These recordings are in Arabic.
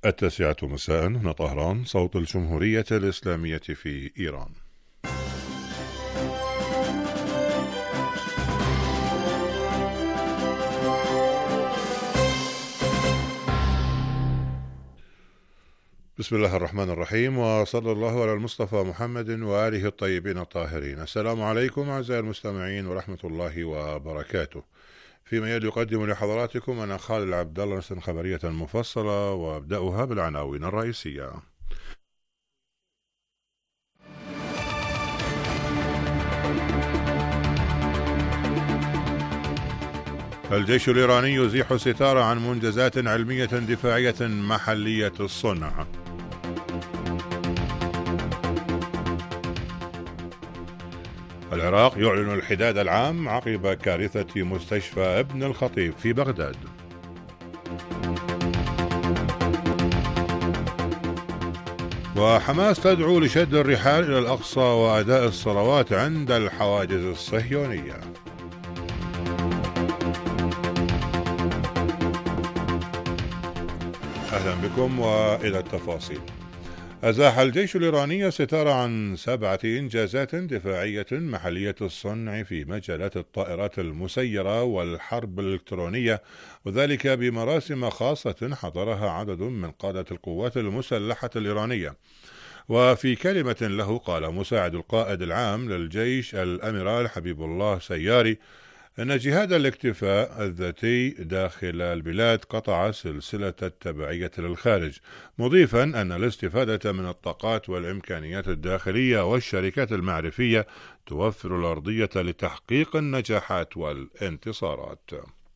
9 مساء هنا طهران، صوت الجمهورية الإسلامية في إيران. بسم الله الرحمن الرحيم، وصلى الله على المصطفى محمد وآله الطيبين الطاهرين. السلام عليكم أعزائي المستمعين ورحمة الله وبركاته. فيما يلي يقدم لحضراتكم أنا خالد العبد الله نشرة خبرية مفصلة، وأبدأها بالعناوين الرئيسية. الجيش الإيراني يزيح الستار عن منجزات علمية دفاعية محلية الصنع. العراق يعلن الحداد العام عقب كارثة مستشفى ابن الخطيب في بغداد. وحماس تدعو لشد الرحال إلى الأقصى وأداء الصلوات عند الحواجز الصهيونية. أهلا بكم وإلى التفاصيل. أزاح الجيش الإيراني الستار عن 7 إنجازات دفاعية محلية الصنع في مجالات الطائرات المسيرة والحرب الإلكترونية، وذلك بمراسم خاصة حضرها عدد من قادة القوات المسلحة الإيرانية. وفي كلمة له قال مساعد القائد العام للجيش الأميرال حبيب الله سياري أن جهاد الاكتفاء الذاتي داخل البلاد قطع سلسلة التبعية للخارج، مضيفا أن الاستفادة من الطاقات والإمكانيات الداخلية والشركات المعرفية توفر الأرضية لتحقيق النجاحات والانتصارات.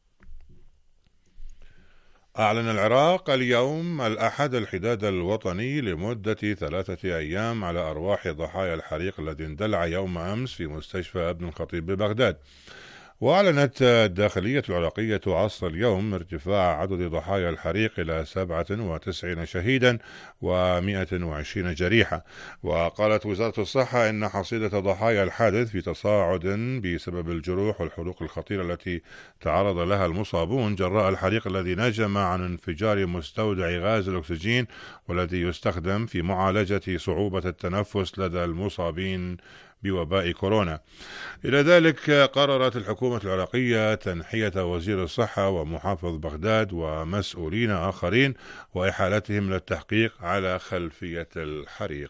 أعلن العراق اليوم الأحد الحداد الوطني لمدة 3 أيام على أرواح ضحايا الحريق الذي اندلع يوم أمس في مستشفى ابن الخطيب ببغداد. وأعلنت الداخلية العراقية عصر اليوم ارتفاع عدد ضحايا الحريق إلى 97 شهيدا و120 جريحا. وقالت وزارة الصحة إن حصيلة ضحايا الحادث في تصاعد بسبب الجروح والحروق الخطيرة التي تعرض لها المصابون جراء الحريق الذي نجم عن انفجار مستودع غاز الأكسجين، والذي يستخدم في معالجة صعوبة التنفس لدى المصابين بوباء كورونا. إلى ذلك قررت الحكومة العراقية تنحية وزير الصحة ومحافظ بغداد ومسؤولين آخرين وإحالتهم للتحقيق على خلفية الحريق.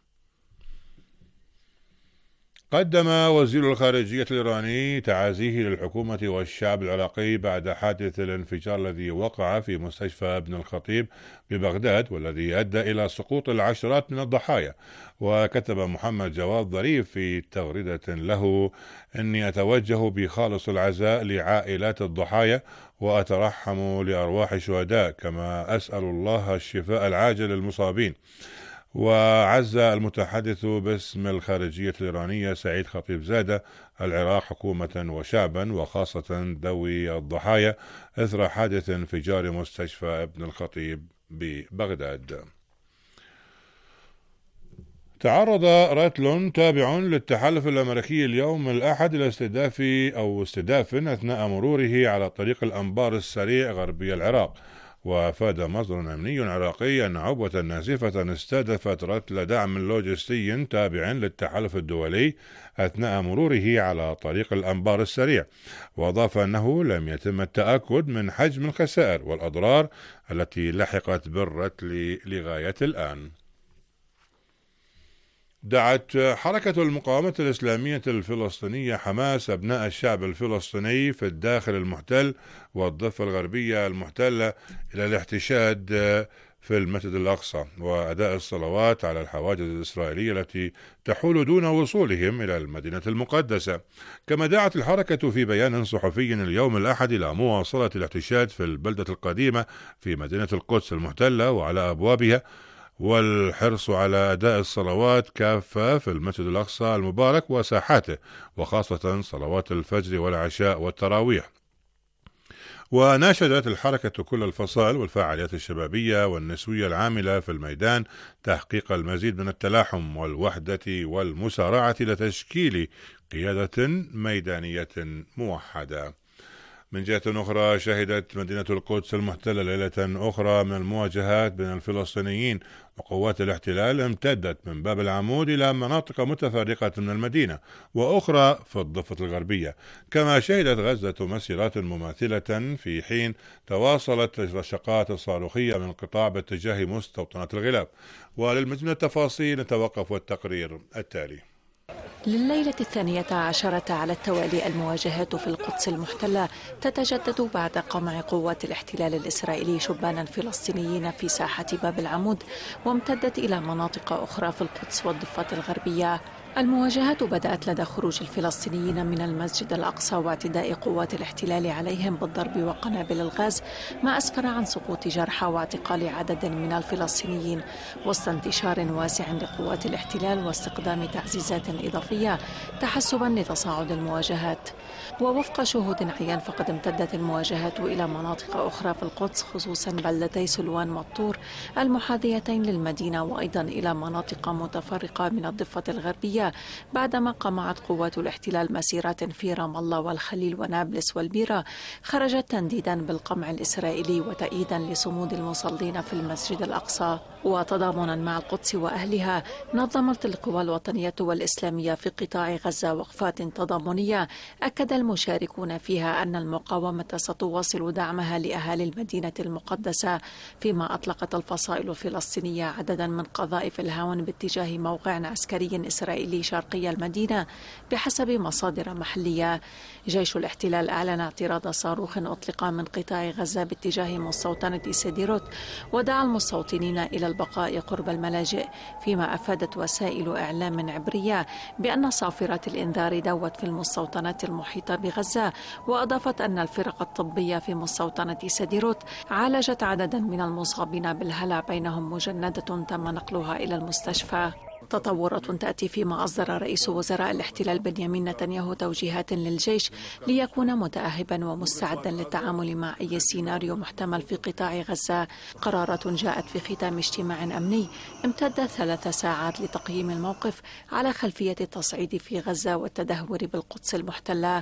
قدم وزير الخارجية الإيراني تعازيه للحكومة والشعب العراقي بعد حادث الانفجار الذي وقع في مستشفى ابن الخطيب ببغداد، والذي أدى إلى سقوط العشرات من الضحايا. وكتب محمد جواد ظريف في تغريدة له: إني أتوجه بخالص العزاء لعائلات الضحايا وأترحم لأرواح الشهداء، كما أسأل الله الشفاء العاجل للمصابين. وعز المتحدث باسم الخارجية الإيرانية سعيد خطيب زادة العراق حكومة وشعبا وخاصة ذوي الضحايا إثر حادث انفجار مستشفى ابن الخطيب ببغداد. تعرض راتلون تابع للتحالف الأمريكي اليوم الأحد إلى استهداف أثناء مروره على طريق الأنبار السريع غربي العراق. وأفاد مصدر أمني عراقي أن عبوة ناسفة استهدفت رتل دعم لوجستي تابع للتحالف الدولي أثناء مروره على طريق الأنبار السريع. وأضاف أنه لم يتم التأكد من حجم الخسائر والأضرار التي لحقت بالرتل لغاية الآن. دعت حركة المقاومة الإسلامية الفلسطينية حماس أبناء الشعب الفلسطيني في الداخل المحتل والضفة الغربية المحتلة إلى الاحتشاد في المسجد الأقصى وأداء الصلوات على الحواجز الإسرائيلية التي تحول دون وصولهم إلى المدينة المقدسة. كما دعت الحركة في بيان صحفي اليوم الأحد إلى مواصلة الاحتشاد في البلدة القديمة في مدينة القدس المحتلة وعلى أبوابها، والحرص على أداء الصلوات كافة في المسجد الأقصى المبارك وساحاته، وخاصة صلوات الفجر والعشاء والتراويح. وناشدت الحركة كل الفصائل والفعاليات الشبابية والنسوية العاملة في الميدان تحقيق المزيد من التلاحم والوحدة والمسارعة لتشكيل قيادة ميدانية موحدة. من جهة أخرى، شهدت مدينة القدس المحتلة ليلة أخرى من المواجهات بين الفلسطينيين وقوات الاحتلال امتدت من باب العمود إلى مناطق متفرقة من المدينة وأخرى في الضفة الغربية. كما شهدت غزة مسيرات مماثلة في حين تواصلت الرشقات الصاروخية من القطاع باتجاه مستوطنة الغلاف. وللمزيد من التفاصيل نتوقف والتقرير التالي. لليلة 12 على التوالي المواجهات في القدس المحتلة تتجدد بعد قمع قوات الاحتلال الإسرائيلي شبانا فلسطينيين في ساحة باب العمود، وامتدت إلى مناطق أخرى في القدس والضفة الغربية. المواجهات بدأت لدى خروج الفلسطينيين من المسجد الأقصى واعتداء قوات الاحتلال عليهم بالضرب وقنابل الغاز، ما أسفر عن سقوط جرحى واعتقال عدد من الفلسطينيين، وسط انتشار واسع لقوات الاحتلال واستخدام تعزيزات إضافية تحسبا لتصاعد المواجهات. ووفق شهود عيان فقد امتدت المواجهات إلى مناطق أخرى في القدس، خصوصا بلدتي سلوان مطور المحاذيتين للمدينة، وأيضا إلى مناطق متفرقة من الضفة الغربية، بعدما قمعت قوات الاحتلال مسيرات في رام الله والخليل ونابلس والبيرة، خرجت تنديدا بالقمع الإسرائيلي وتأييدا لصمود المصلين في المسجد الأقصى. وتضامنا مع القدس وأهلها، نظمت القوى الوطنية والإسلامية في قطاع غزة وقفات تضامنية أكد المشاركون فيها أن المقاومة ستواصل دعمها لأهالي المدينة المقدسة، فيما أطلقت الفصائل الفلسطينية عددا من قذائف الهاون باتجاه موقع عسكري إسرائيلي شرقي المدينة بحسب مصادر محلية. جيش الاحتلال أعلن اعتراض صاروخ أطلق من قطاع غزة باتجاه مستوطنة سديروت، ودعا المستوطنين إلى البقاء قرب الملاجئ، فيما أفادت وسائل إعلام عبرية بأن صافرات الإنذار دوت في المستوطنات المحيطة بغزة، وأضافت أن الفرق الطبية في مستوطنة سديروت عالجت عددا من المصابين بالهلع، بينهم مجندة تم نقلها إلى المستشفى. تطورات تأتي فيما أصدر رئيس وزراء الاحتلال بنيامين نتنياهو توجيهات للجيش ليكون متأهبا ومستعدا للتعامل مع أي سيناريو محتمل في قطاع غزة. قرارات جاءت في ختام اجتماع أمني امتد 3 ساعات لتقييم الموقف على خلفية التصعيد في غزة والتدهور بالقدس المحتلة.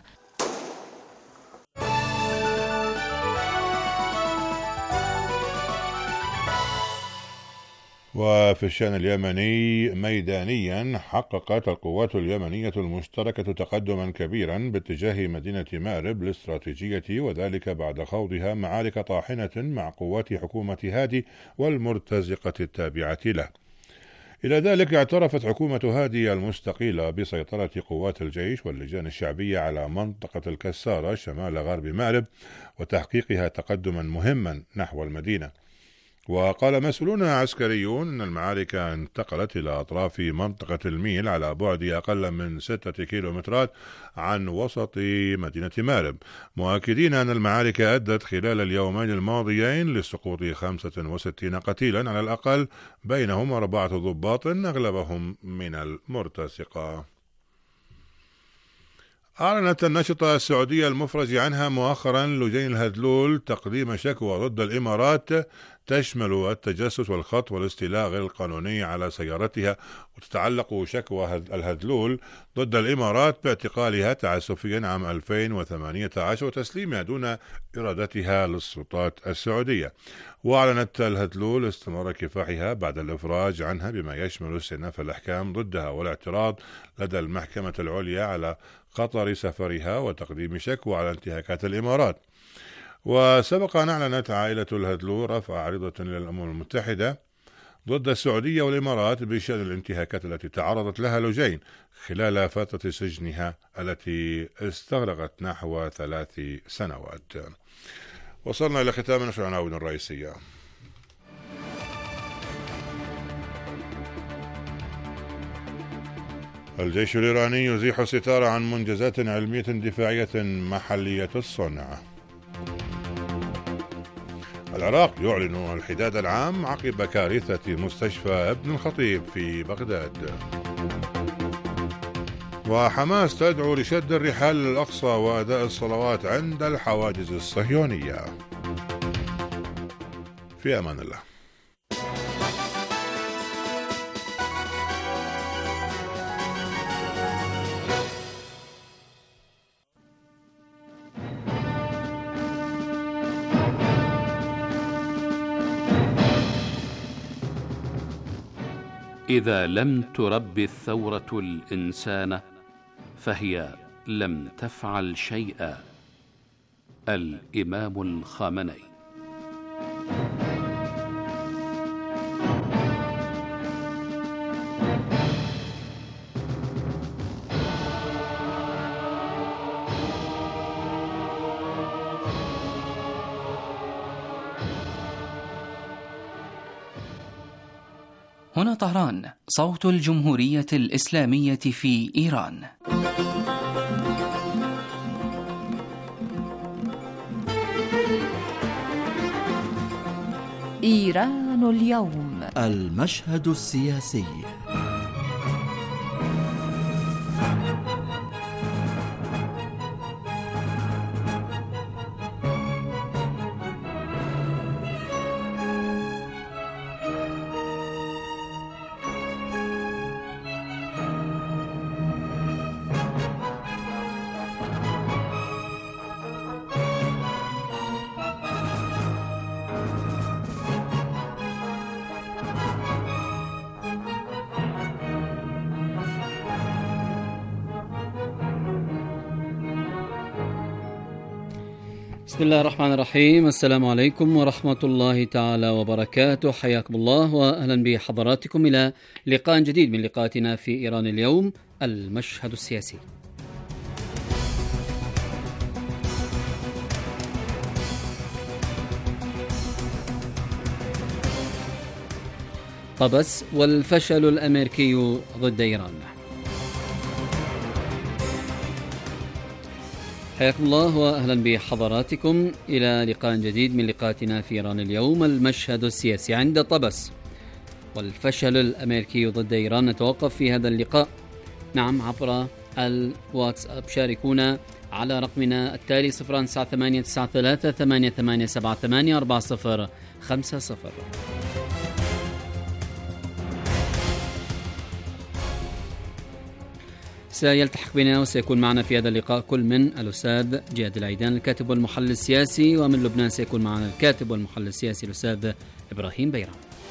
وفي الشأن اليمني، ميدانيا حققت القوات اليمنية المشتركة تقدما كبيرا باتجاه مدينة مأرب الاستراتيجية، وذلك بعد خوضها معارك طاحنة مع قوات حكومة هادي والمرتزقة التابعة له. إلى ذلك اعترفت حكومة هادي المستقيلة بسيطرة قوات الجيش واللجان الشعبية على منطقة الكسارة شمال غرب مأرب وتحقيقها تقدما مهما نحو المدينة. وقال مسؤولون عسكريون أن المعارك انتقلت إلى أطراف منطقة الميل على بعد أقل من 6 كيلومترات عن وسط مدينة مأرب، مؤكدين أن المعارك أدت خلال اليومين الماضيين لسقوط 65 قتيلا على الأقل، بينهم 4 ضباط أغلبهم من المرتزقة. أعلنت الناشطة السعودية المفرج عنها مؤخرا لجين الهذلول تقديم شكوى ضد الإمارات تشمل التجسس والخط والاستيلاء غير القانوني على سيارتها، وتتعلق شكوى الهذلول ضد الإمارات باعتقالها تعسفيا عام 2018 وتسليمها دون إرادتها للسلطات السعودية. وأعلنت الهذلول استمرار كفاحها بعد الإفراج عنها بما يشمل استئناف الأحكام ضدها والاعتراض لدى المحكمة العليا على خطر سفرها وتقديم شكوى على انتهاكات الإمارات. وسبق أن أعلنت عائلة الهذلول رفع عريضة للأمم المتحدة ضد السعودية والإمارات بشأن الانتهاكات التي تعرضت لها لجين خلال فترة سجنها التي استغرقت نحو 3 سنوات. وصلنا إلى ختام نشر العناوين الرئيسية. الجيش الإيراني يزيح الستار عن منجزات علمية دفاعية محلية الصنع. العراق يعلن الحداد العام عقب كارثة مستشفى ابن الخطيب في بغداد. وحماس تدعو لشد الرحال للأقصى وأداء الصلوات عند الحواجز الصهيونية. في أمان الله. إذا لم تربي الثورة الإنسان فهي لم تفعل شيئا. الإمام الخامنئي. هنا طهران، صوت الجمهورية الإسلامية في إيران. إيران اليوم. المشهد السياسي. بسم الله الرحمن الرحيم. السلام عليكم ورحمة الله تعالى وبركاته. حياكم الله وأهلا بحضراتكم إلى لقاء جديد من لقاءاتنا في إيران اليوم، المشهد السياسي. طبس والفشل الأمريكي ضد إيران. حياكم الله وأهلا بحضراتكم إلى لقاء جديد من لقاءاتنا في إيران اليوم، المشهد السياسي. عند طبس والفشل الأمريكي ضد إيران نتوقف في هذا اللقاء، نعم، عبر الواتساب. شاركونا على رقمنا التالي 0989388784050. سيلتحق بنا وسيكون معنا في هذا اللقاء كل من الأستاذ جاد العيدان الكاتب والمحلل السياسي، ومن لبنان سيكون معنا الكاتب والمحلل السياسي الأستاذ إبراهيم بيرام.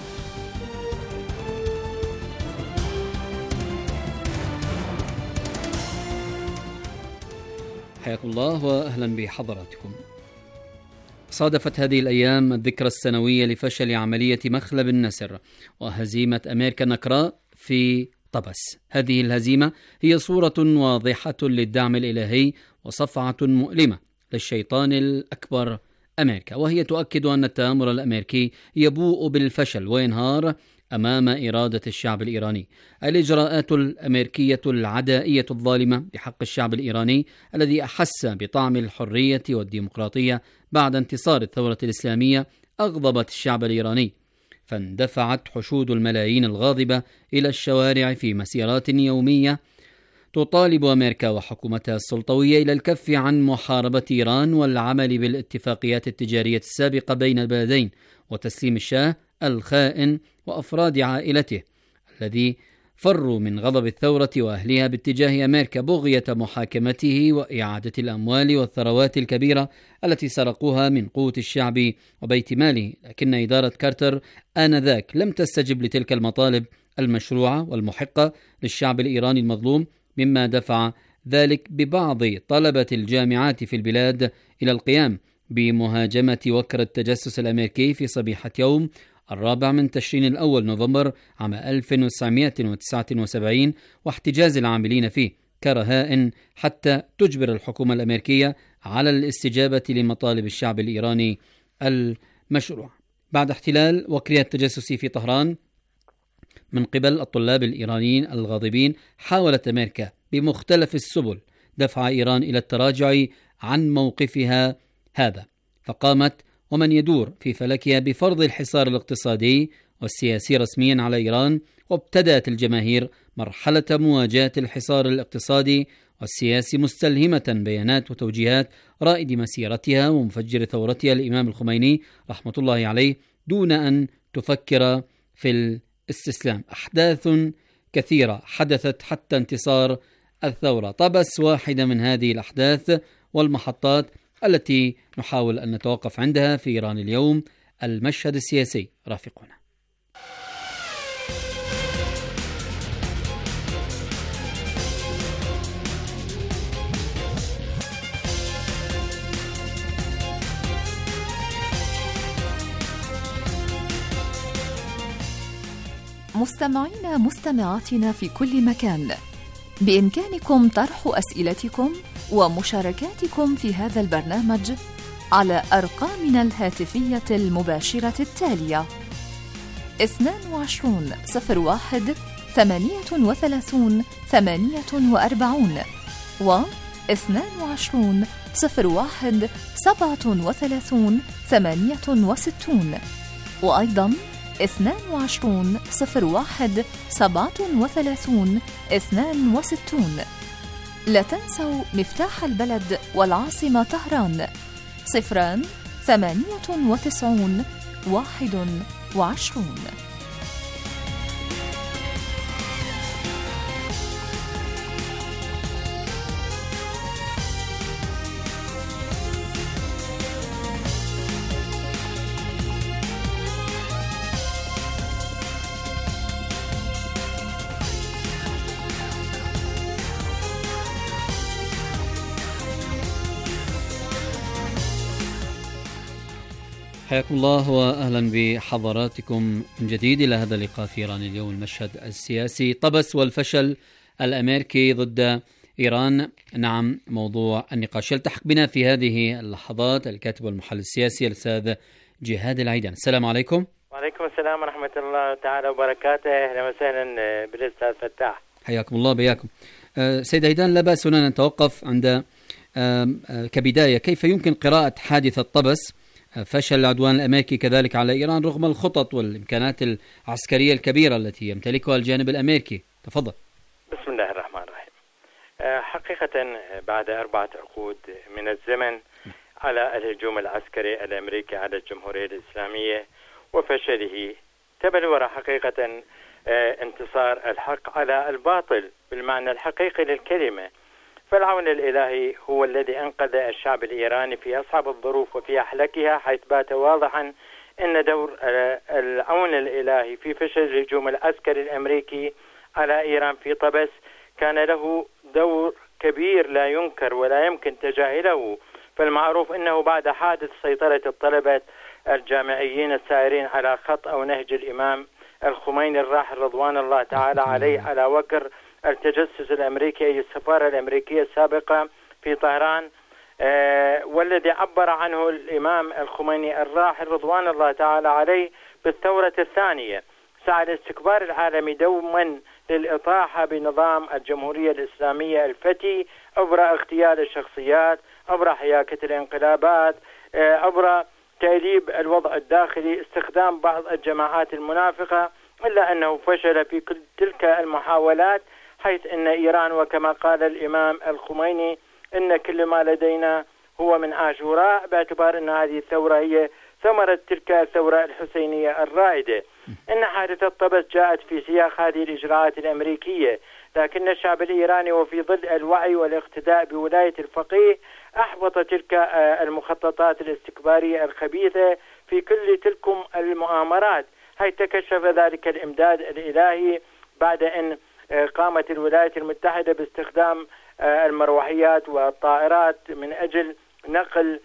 حياكم الله وأهلا بحضراتكم. صادفت هذه الأيام الذكرى السنوية لفشل عملية مخلب النسر وهزيمة أمريكا النكراء في طبس. هذه الهزيمة هي صورة واضحة للدعم الإلهي وصفعة مؤلمة للشيطان الأكبر أمريكا، وهي تؤكد أن التآمر الأمريكي يبوء بالفشل وينهار أمام إرادة الشعب الإيراني. الإجراءات الأمريكية العدائية الظالمة بحق الشعب الإيراني الذي أحس بطعم الحرية والديمقراطية بعد انتصار الثورة الإسلامية أغضبت الشعب الإيراني، فاندفعت حشود الملايين الغاضبة إلى الشوارع في مسيرات يومية تطالب أمريكا وحكومتها السلطوية إلى الكف عن محاربة إيران والعمل بالاتفاقيات التجارية السابقة بين البلدين وتسليم الشاه الخائن وأفراد عائلته الذي فروا من غضب الثورة وأهلها باتجاه أمريكا بغية محاكمته وإعادة الأموال والثروات الكبيرة التي سرقوها من قوت الشعب وبيت ماله. لكن إدارة كارتر آنذاك لم تستجب لتلك المطالب المشروعة والمحقة للشعب الإيراني المظلوم، مما دفع ذلك ببعض طلبة الجامعات في البلاد إلى القيام بمهاجمة وكر التجسس الأمريكي في صبيحة يوم 4 تشرين الأول نوفمبر عام 1979 واحتجاز العاملين فيه كرهائن حتى تجبر الحكومة الأمريكية على الاستجابة لمطالب الشعب الإيراني المشروع. بعد احتلال وكرية التجسس في طهران من قبل الطلاب الإيرانيين الغاضبين، حاولت أمريكا بمختلف السبل دفع إيران إلى التراجع عن موقفها هذا، فقامت ومن يدور في فلكها بفرض الحصار الاقتصادي والسياسي رسميا على إيران، وابتدأت الجماهير مرحلة مواجهة الحصار الاقتصادي والسياسي مستلهمة بيانات وتوجيهات رائد مسيرتها ومفجر ثورتها الإمام الخميني رحمة الله عليه دون أن تفكر في الاستسلام. أحداث كثيرة حدثت حتى انتصار الثورة. طبس واحدة من هذه الأحداث والمحطات التي نحاول أن نتوقف عندها في إيران اليوم، المشهد السياسي. رافقونا. مستمعينا مستمعاتنا في كل مكان، بإمكانكم طرح أسئلتكم ومشاركاتكم في هذا البرنامج على أرقامنا الهاتفية المباشرة التالية: 22 01 38 48 و 22 01 37 68 وأيضا 22 01 37 62. لا تنسوا مفتاح البلد والعاصمة طهران 098 21. حياكم الله وأهلا بحضراتكم من جديد إلى هذا اللقاء في إيران اليوم، المشهد السياسي. طبس والفشل الأمريكي ضد إيران، نعم موضوع النقاش. يلتحق بنا في هذه اللحظات الكاتب والمحلل السياسي الأستاذ جهاد العيدان. السلام عليكم. وعليكم السلام ورحمة الله تعالى وبركاته. أهلا وسهلا بالأستاذ فتاح. حياكم الله بياكم. سيد عيدان، لا بأس هنا نتوقف عند كبداية كيف يمكن قراءة حادثة طبس، فشل العدوان الأمريكي كذلك على إيران رغم الخطط والإمكانات العسكرية الكبيرة التي يمتلكها الجانب الأمريكي؟ تفضل. بسم الله الرحمن الرحيم. حقيقة بعد 4 عقود من الزمن على الهجوم العسكري الأمريكي على الجمهورية الإسلامية وفشله، تبلور حقيقة انتصار الحق على الباطل بالمعنى الحقيقي للكلمة. فالعون الإلهي هو الذي أنقذ الشعب الإيراني في أصعب الظروف وفي أحلكها، حيث بات واضحا أن دور العون الإلهي في فشل الهجوم العسكري الأمريكي على إيران في طبس كان له دور كبير لا ينكر ولا يمكن تجاهله. فالمعروف أنه بعد حادث سيطرة الطلبة الجامعيين السائرين على خط أو نهج الإمام الخميني الراحل رضوان الله تعالى عليه على وكر التجسس الأمريكي، أي السفارة الأمريكية السابقة في طهران، والذي عبر عنه الإمام الخميني الراحل رضوان الله تعالى عليه بالثورة الثانية، سعى الاستكبار العالمي دوما للإطاحة بنظام الجمهورية الإسلامية الفتي عبر اغتيال الشخصيات، عبر حياكة الانقلابات، عبر تأليب الوضع الداخلي، استخدام بعض الجماعات المنافقة، إلا أنه فشل في كل تلك المحاولات، حيث أن إيران وكما قال الإمام الخميني إن كل ما لدينا هو من عاشوراء، باعتبار أن هذه الثورة هي ثمرة تلك الثورة الحسينية الرائدة. إن حادثة طبس جاءت في سياق هذه الإجراءات الأمريكية، لكن الشعب الإيراني وفي ظل الوعي والاقتداء بولاية الفقيه أحبط تلك المخططات الاستكبارية الخبيثة في كل تلكم المؤامرات، حيث تكشف ذلك الإمداد الإلهي بعد أن قامت الولايات المتحدة باستخدام المروحيات والطائرات من أجل نقل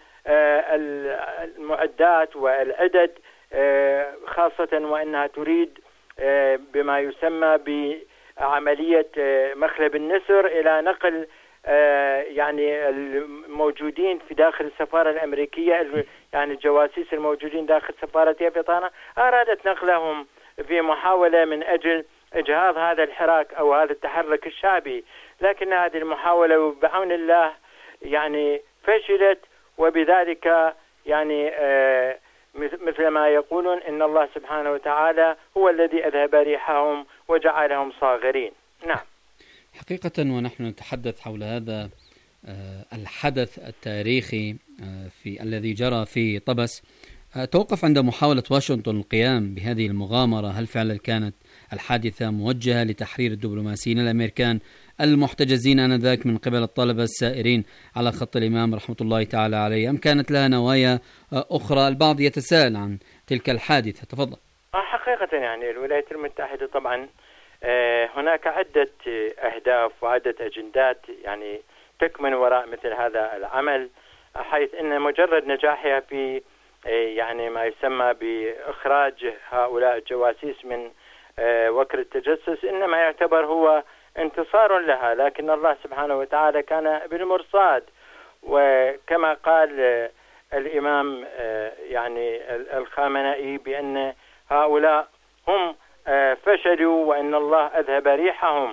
المعدات والعدد، خاصة وأنها تريد بما يسمى بعملية مخلب النسر إلى نقل يعني الموجودين في داخل السفارة الأمريكية، يعني الجواسيس الموجودين داخل سفارتها في طهران، أرادت نقلهم في محاولة من أجل إجهاض هذا الحراك أو هذا التحرك الشعبي. لكن هذه المحاولة بعون الله يعني فشلت، وبذلك يعني مثل ما يقولون إن الله سبحانه وتعالى هو الذي أذهب ريحهم وجعلهم صاغرين. نعم، حقيقة ونحن نتحدث حول هذا الحدث التاريخي في الذي جرى في طبس، توقف عند محاولة واشنطن القيام بهذه المغامرة. هل فعلا كانت الحادثة موجهة لتحرير الدبلوماسيين الأمريكان المحتجزين آنذاك من قبل الطلبة السائرين على خط الإمام رحمة الله تعالى عليه، أم كانت لها نوايا أخرى؟ البعض يتساءل عن تلك الحادثة. تفضل. حقيقة يعني الولايات المتحدة طبعا هناك عدة أهداف وعدة أجندات يعني تكمن وراء مثل هذا العمل، حيث أن مجرد نجاحها في يعني ما يسمى بإخراج هؤلاء الجواسيس من وكر التجسس، إنما يعتبر هو انتصار لها، لكن الله سبحانه وتعالى كان بالمرصاد. وكما قال الإمام يعني الخامنئي بأن هؤلاء هم فشلوا وأن الله أذهب ريحهم،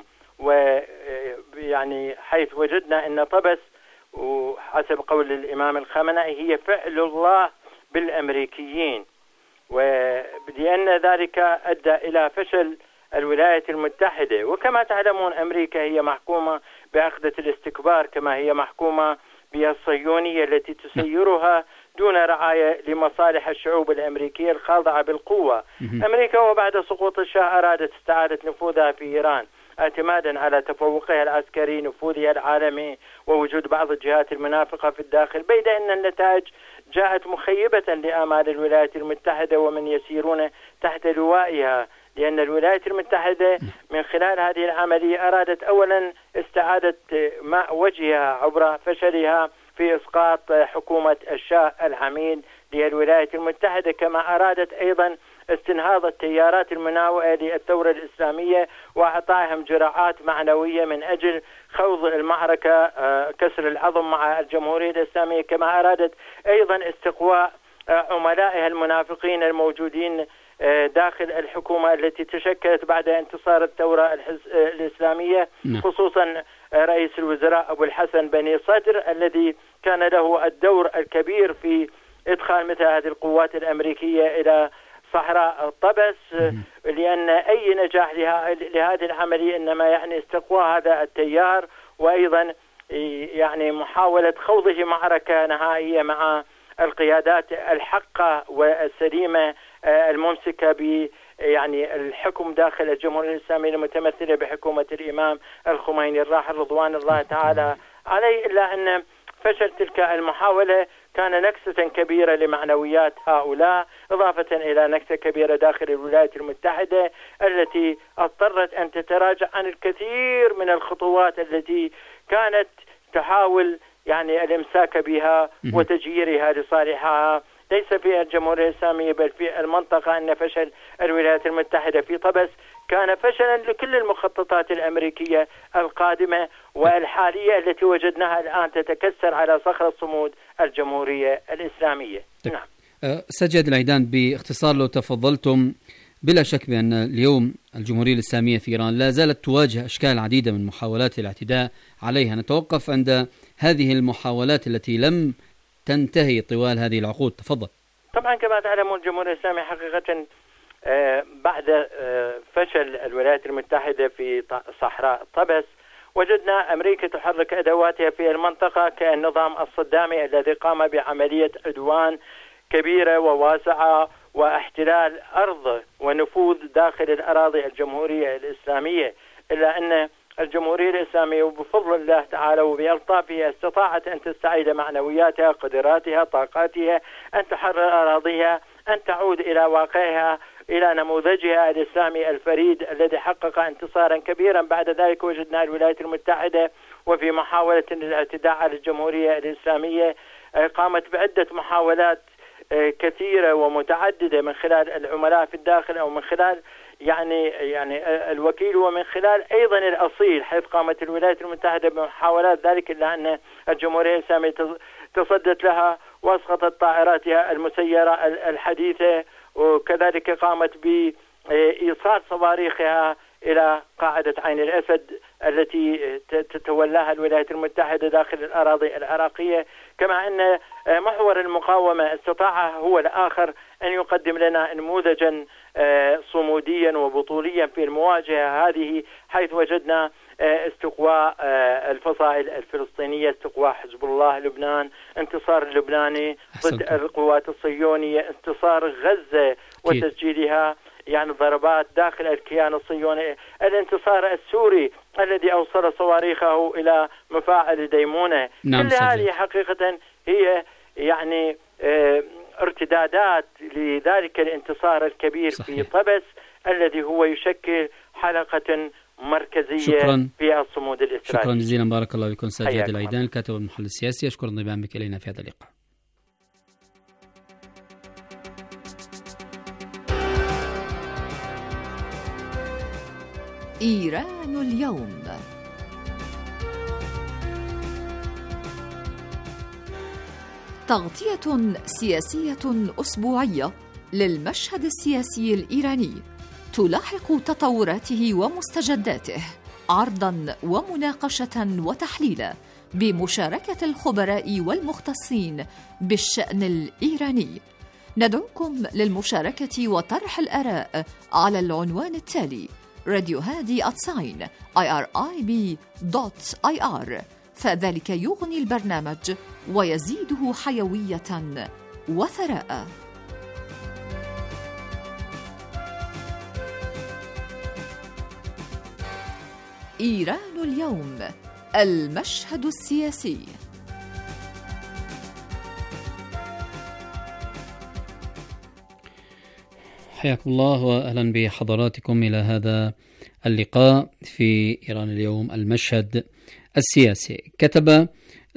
ويعني حيث وجدنا أن طبس وحسب قول الإمام الخامنئي هي فعل الله بالأمريكيين، ولأن ذلك أدى إلى فشل الولايات المتحدة. وكما تعلمون أمريكا هي محكومة بعقدة الاستكبار، كما هي محكومة بالصهيونية التي تسيرها دون رعاية لمصالح الشعوب الأمريكية الخاضعة بالقوة. أمريكا وبعد سقوط الشاه أرادت استعادة نفوذها في إيران اعتمادا على تفوقها العسكري، نفوذها العالمي، ووجود بعض الجهات المنافقة في الداخل، بيد أن النتائج جاءت مخيبة لآمال الولايات المتحدة ومن يسيرون تحت لوائها، لأن الولايات المتحدة من خلال هذه العملية أرادت أولا استعادة ماء وجهها عبر فشلها في إسقاط حكومة الشاه الحميد للولايات المتحدة، كما أرادت أيضا استنهاض التيارات المناوئة للثورة الإسلامية وأعطائهم جرعات معنوية من أجل خوض المعركة كسر العظم مع الجمهورية الإسلامية، كما أرادت أيضا استقواء عملائها المنافقين الموجودين داخل الحكومة التي تشكلت بعد انتصار الثورة الإسلامية، خصوصا رئيس الوزراء أبو الحسن بني صدر الذي كان له الدور الكبير في إدخال مثل هذه القوات الأمريكية إلى صحراء طبس، لأن أي نجاح لهذه العملية إنما يعني استقواء هذا التيار، وأيضا يعني محاولة خوضه معركة نهائية مع القيادات الحقة والسليمة الممسكة ب يعني الحكم داخل الجمهورية الإسلامية المتمثلة بحكومة الإمام الخميني الراحل رضوان الله تعالى عليه. إلا أن فشل تلك المحاولة كان نكسة كبيرة لمعنويات هؤلاء، إضافة إلى نكسة كبيرة داخل الولايات المتحدة التي اضطرت أن تتراجع عن الكثير من الخطوات التي كانت تحاول يعني الإمساك بها وتجييرها لصالحها، ليس في الجمهورية الإسلامية بل في المنطقة. أن فشل الولايات المتحدة في طبس كان فشلا لكل المخططات الأمريكية القادمة والحالية التي وجدناها الآن تتكسر على صخرة صمود الجمهورية الإسلامية. نعم. سجد العيدان، باختصار لو تفضلتم، بلا شك بأن اليوم الجمهورية الإسلامية في إيران لا زالت تواجه أشكال عديدة من محاولات الاعتداء عليها. نتوقف عند هذه المحاولات التي لم تنتهي طوال هذه العقود. تفضل. طبعا كما تعلمون الجمهورية الإسلامية حقيقة بعد فشل الولايات المتحدة في صحراء طبس وجدنا أمريكا تحرك أدواتها في المنطقة كالنظام الصدامي الذي قام بعملية عدوان كبيرة وواسعة واحتلال أرض ونفوذ داخل الأراضي الجمهورية الإسلامية. إلا أن الجمهورية الإسلامية وبفضل الله تعالى وبألطافها استطاعت أن تستعيد معنوياتها، قدراتها، طاقاتها، أن تحرر أراضيها، أن تعود إلى واقعها، إلى نموذجها الإسلامي الفريد الذي حقق انتصارا كبيرا. بعد ذلك وجدنا الولايات المتحدة وفي محاولة الاعتداء على الجمهورية الإسلامية قامت بعدة محاولات كثيرة ومتعددة من خلال العملاء في الداخل أو من خلال يعني الوكيل ومن خلال أيضا الأصيل، حيث قامت الولايات المتحدة بمحاولات ذلك، إلا أن الجمهورية الإسلامية تصدت لها وأسقطت طائراتها المسيرة الحديثة، وكذلك قامت بإيصال صواريخها إلى قاعدة عين الأسد التي تتولاها الولايات المتحدة داخل الأراضي العراقية. كما أن محور المقاومة استطاع هو الآخر أن يقدم لنا نموذجا صموديا وبطوليا في المواجهة هذه، حيث وجدنا استقواء الفصائل الفلسطينية، استقواء حزب الله لبنان، انتصار اللبناني ضد القوات الصهيونية، انتصار غزة وتسجيلها يعني ضربات داخل الكيان الصهيوني، الانتصار السوري الذي أوصل صواريخه إلى مفاعل ديمونة. كل هذه حقيقة هي يعني ارتدادات لذلك الانتصار الكبير في طبس الذي هو يشكل حلقة مركزية في الصمود الإسرائيلي. شكرا جزيلا، بارك الله فيكم. ساجد العيدان، الكاتب والمحلل السياسي، أشكر انضمامك إلينا في هذا اللقاء. إيران اليوم. تغطية سياسية أسبوعية للمشهد السياسي الإيراني تلاحق تطوراته ومستجداته، عرضاً ومناقشة وتحليلا بمشاركة الخبراء والمختصين بالشأن الإيراني. ندعوكم للمشاركة وطرح الآراء على العنوان التالي: راديو هادي @irib.ir، فذلك يغني البرنامج ويزيده حيوية وثراء. إيران اليوم، المشهد السياسي. حياكم الله وأهلا بحضراتكم إلى هذا اللقاء في إيران اليوم، المشهد السياسي. كتب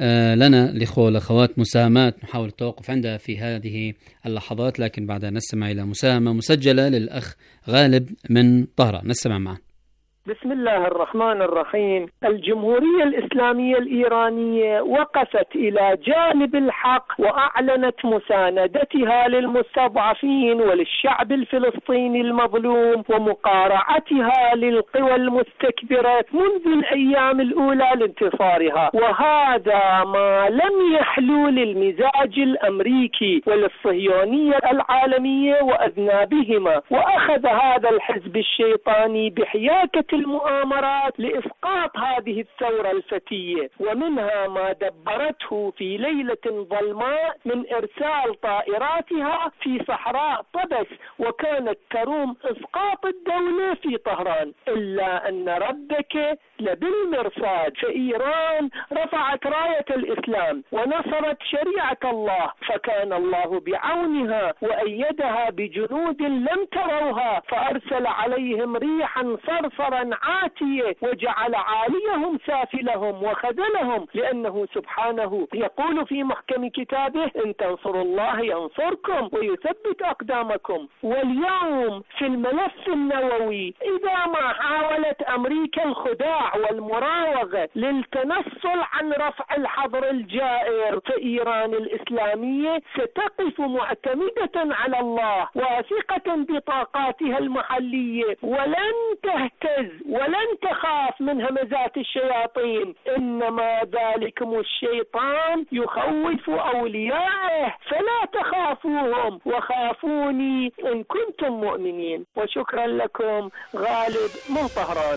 لنا الإخوة والأخوات مساهمات نحاول التوقف عندها في هذه اللحظات، لكن بعدها نستمع إلى مساهمة مسجلة للأخ غالب من طهران. نستمع معه. بسم الله الرحمن الرحيم. الجمهورية الإسلامية الإيرانية وقفت إلى جانب الحق وأعلنت مساندتها للمستضعفين وللشعب الفلسطيني المظلوم ومقارعتها للقوى المستكبرة منذ الأيام الأولى لانتصارها، وهذا ما لم يحلو للمزاج الأمريكي وللصهيونية العالمية وأذنابهما، وأخذ هذا الحزب الشيطاني بحياكة المؤامرات لإسقاط هذه الثورة الفتية، ومنها ما دبرته في ليلة ظلماء من إرسال طائراتها في صحراء طبس، وكانت تروم إسقاط الدولة في طهران، إلا أن ربك لبالمرصاد، فإيران رفعت راية الإسلام ونصرت شريعة الله، فكان الله بعونها وأيدها بجنود لم تروها، فأرسل عليهم ريحا صرصرا عاتية وجعل عاليهم سافلهم وخذلهم، لأنه سبحانه يقول في محكم كتابه: إن تنصروا الله ينصركم ويثبت أقدامكم. واليوم في الملف النووي، إذا ما حاولت أمريكا الخداع والمراوغة للتنصل عن رفع الحظر الجائر، فإيران الإسلامية ستقف معتمدة على الله واثقة بطاقاتها المحلية، ولن تهتز ولن تخاف من همزات الشياطين، إنما ذلكم الشيطان يخوف أوليائه، فلا تخافوهم وخافوني إن كنتم مؤمنين. وشكرا لكم. غالب من طهران.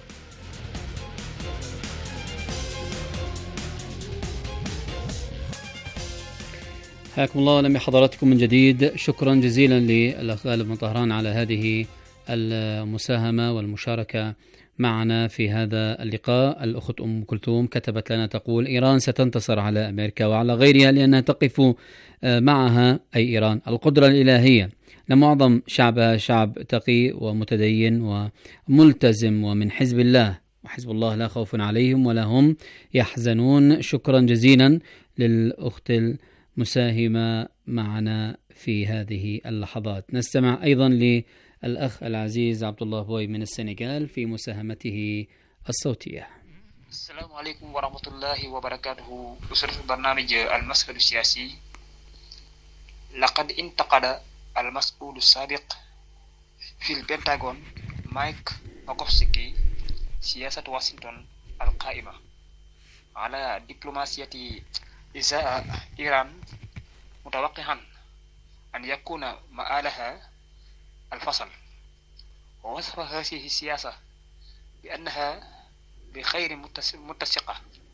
حياكم الله ولم حضراتكم من جديد. شكرا جزيلا للأخ غالب من طهران على هذه المساهمة والمشاركة معنا في هذا اللقاء. الأخت أم كلثوم كتبت لنا تقول: إيران ستنتصر على أمريكا وعلى غيرها لأنها تقف معها، أي إيران، القدرة الإلهية، لمعظم شعبها شعب تقي ومتدين وملتزم ومن حزب الله، وحزب الله لا خوف عليهم ولا هم يحزنون. شكرا جزيلا للأخت المساهمة معنا في هذه اللحظات. نستمع أيضا للأخ العزيز عبد الله بوي من السنغال في مساهمته الصوتية. السلام عليكم ورحمة الله وبركاته. أسرة برنامج المشهد السياسي، لقد انتقد المسؤول السابق في البنتاغون مايك ماكوفسكي سياسة واشنطن القائمة على دبلوماسية إزاء إيران، متوقعا أن يكون مآلها الفصل، ووصف هذه السياسة بأنها بخير متسقة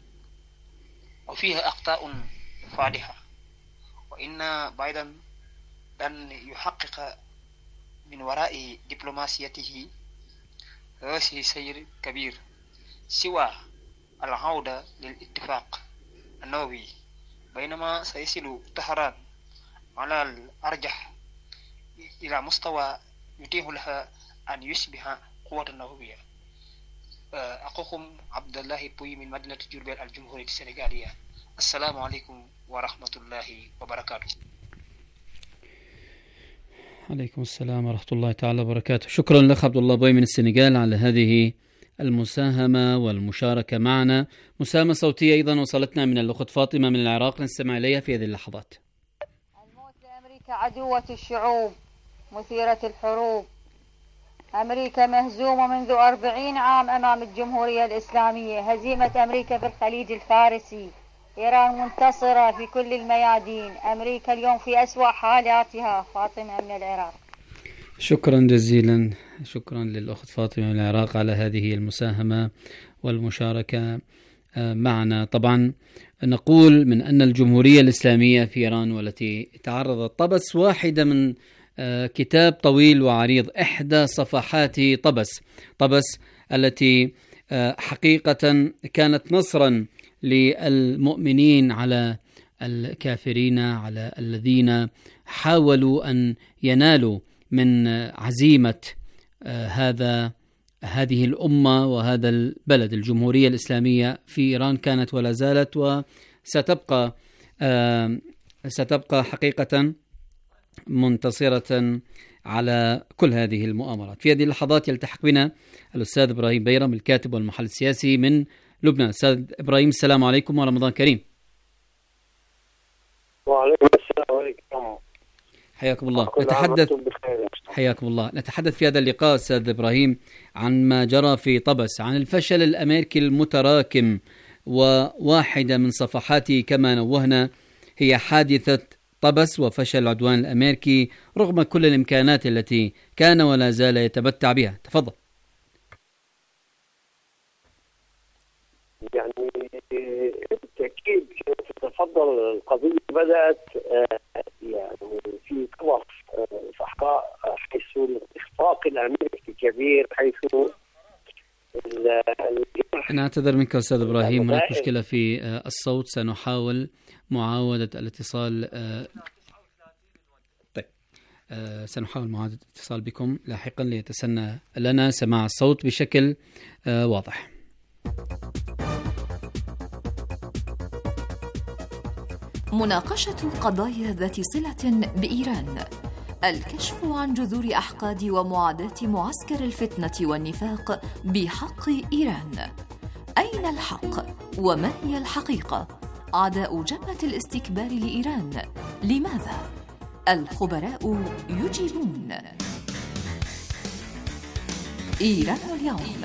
وفيها أخطاء فادحة، وإن بايدن لن يحقق من وراء دبلوماسيته هذه سير كبير سوى العودة للاتفاق النووي، بينما سيصل طهران على الأرجح إلى مستوى يتيح لها أن يشبه قوة النووية. أخوكم عبد الله بوي من مدينة جربيل الجمهورية السنغالية. السلام عليكم ورحمة الله وبركاته. عليكم السلام ورحمة الله تعالى وبركاته. شكرا لك عبد الله بوي من السنغال على هذه المساهمة والمشاركة معنا. مساهمة صوتية أيضا وصلتنا من الأخت فاطمة من العراق، نستمع إليها في هذه اللحظات. الموت لأمريكا عدوة الشعوب مثيرة الحروب. أمريكا مهزومة منذ 40 عام أمام الجمهورية الإسلامية. هزيمة أمريكا في الخليج الفارسي. إيران منتصرة في كل الميادين. أمريكا اليوم في أسوأ حالاتها. فاطمة من العراق. شكرا جزيلا، شكرا للأخت فاطمة من العراق على هذه المساهمة والمشاركة معنا. طبعا نقول من أن الجمهورية الإسلامية في إيران والتي تعرضت طبس واحدة من كتاب طويل وعريض، إحدى صفحات طبس التي حقيقة كانت نصرا للمؤمنين على الكافرين، على الذين حاولوا أن ينالوا من عزيمة هذه الأمة وهذا البلد. الجمهورية الإسلامية في إيران كانت ولا زالت ستبقى حقيقة منتصرة على كل هذه المؤامرات. في هذه اللحظات يلتحق بنا الأستاذ إبراهيم بيرم الكاتب والمحلل السياسي من لبنان. أستاذ إبراهيم، السلام عليكم ورمضان كريم. وعليكم السلام عليكم. حياكم الله. حياكم الله. نتحدث في هذا اللقاء أستاذ إبراهيم عن ما جرى في طبس، عن الفشل الأمريكي المتراكم، وواحدة من صفحاته كما نوهنا هي حادثة طبس وفشل العدوان الأمريكي رغم كل الإمكانات التي كان ولا زال يتمتع بها. تفضل. يعني بالتأكيد تفضل القضية بدأت يعني في طرف صحراء، حيث الإخفاق الأمريكي كبير، حيث أنا أعتذر منك أستاذ إبراهيم، هناك مشكلة في الصوت، سنحاول معاودة الاتصال. طيب سنحاول معاودة الاتصال بكم لاحقا ليتسنى لنا سماع الصوت بشكل واضح. مناقشة قضايا ذات صلة بإيران، الكشف عن جذور أحقاد ومعاداة معسكر الفتنة والنفاق بحق إيران. أين الحق؟ وما هي الحقيقة؟ أعداء جبهة الاستكبار لإيران لماذا؟ الخبراء يجيبون. إيران اليوم.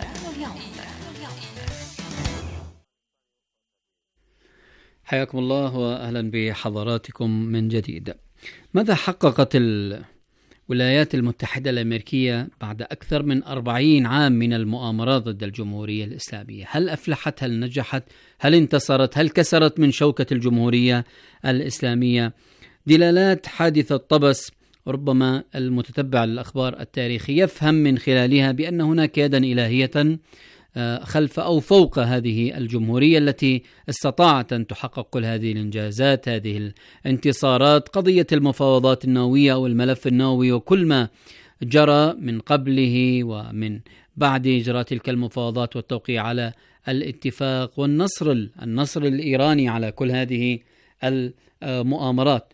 حياكم الله وأهلا بحضراتكم من جديد. ماذا حققت الولايات المتحدة الأمريكية بعد أكثر من 40 عام من المؤامرات ضد الجمهورية الإسلامية؟ هل أفلحت؟ هل نجحت؟ هل انتصرت؟ هل كسرت من شوكة الجمهورية الإسلامية؟ دلالات حادثة طبس ربما المتتبع للأخبار التاريخية يفهم من خلالها بأن هناك يدا إلهية خلف أو فوق هذه الجمهورية التي استطاعت أن تحقق كل هذه الإنجازات، هذه الانتصارات، قضية المفاوضات النووية أو الملف النووي وكل ما جرى من قبله ومن بعد إجراء تلك المفاوضات والتوقيع على الاتفاق، والنصر الإيراني على كل هذه المؤامرات.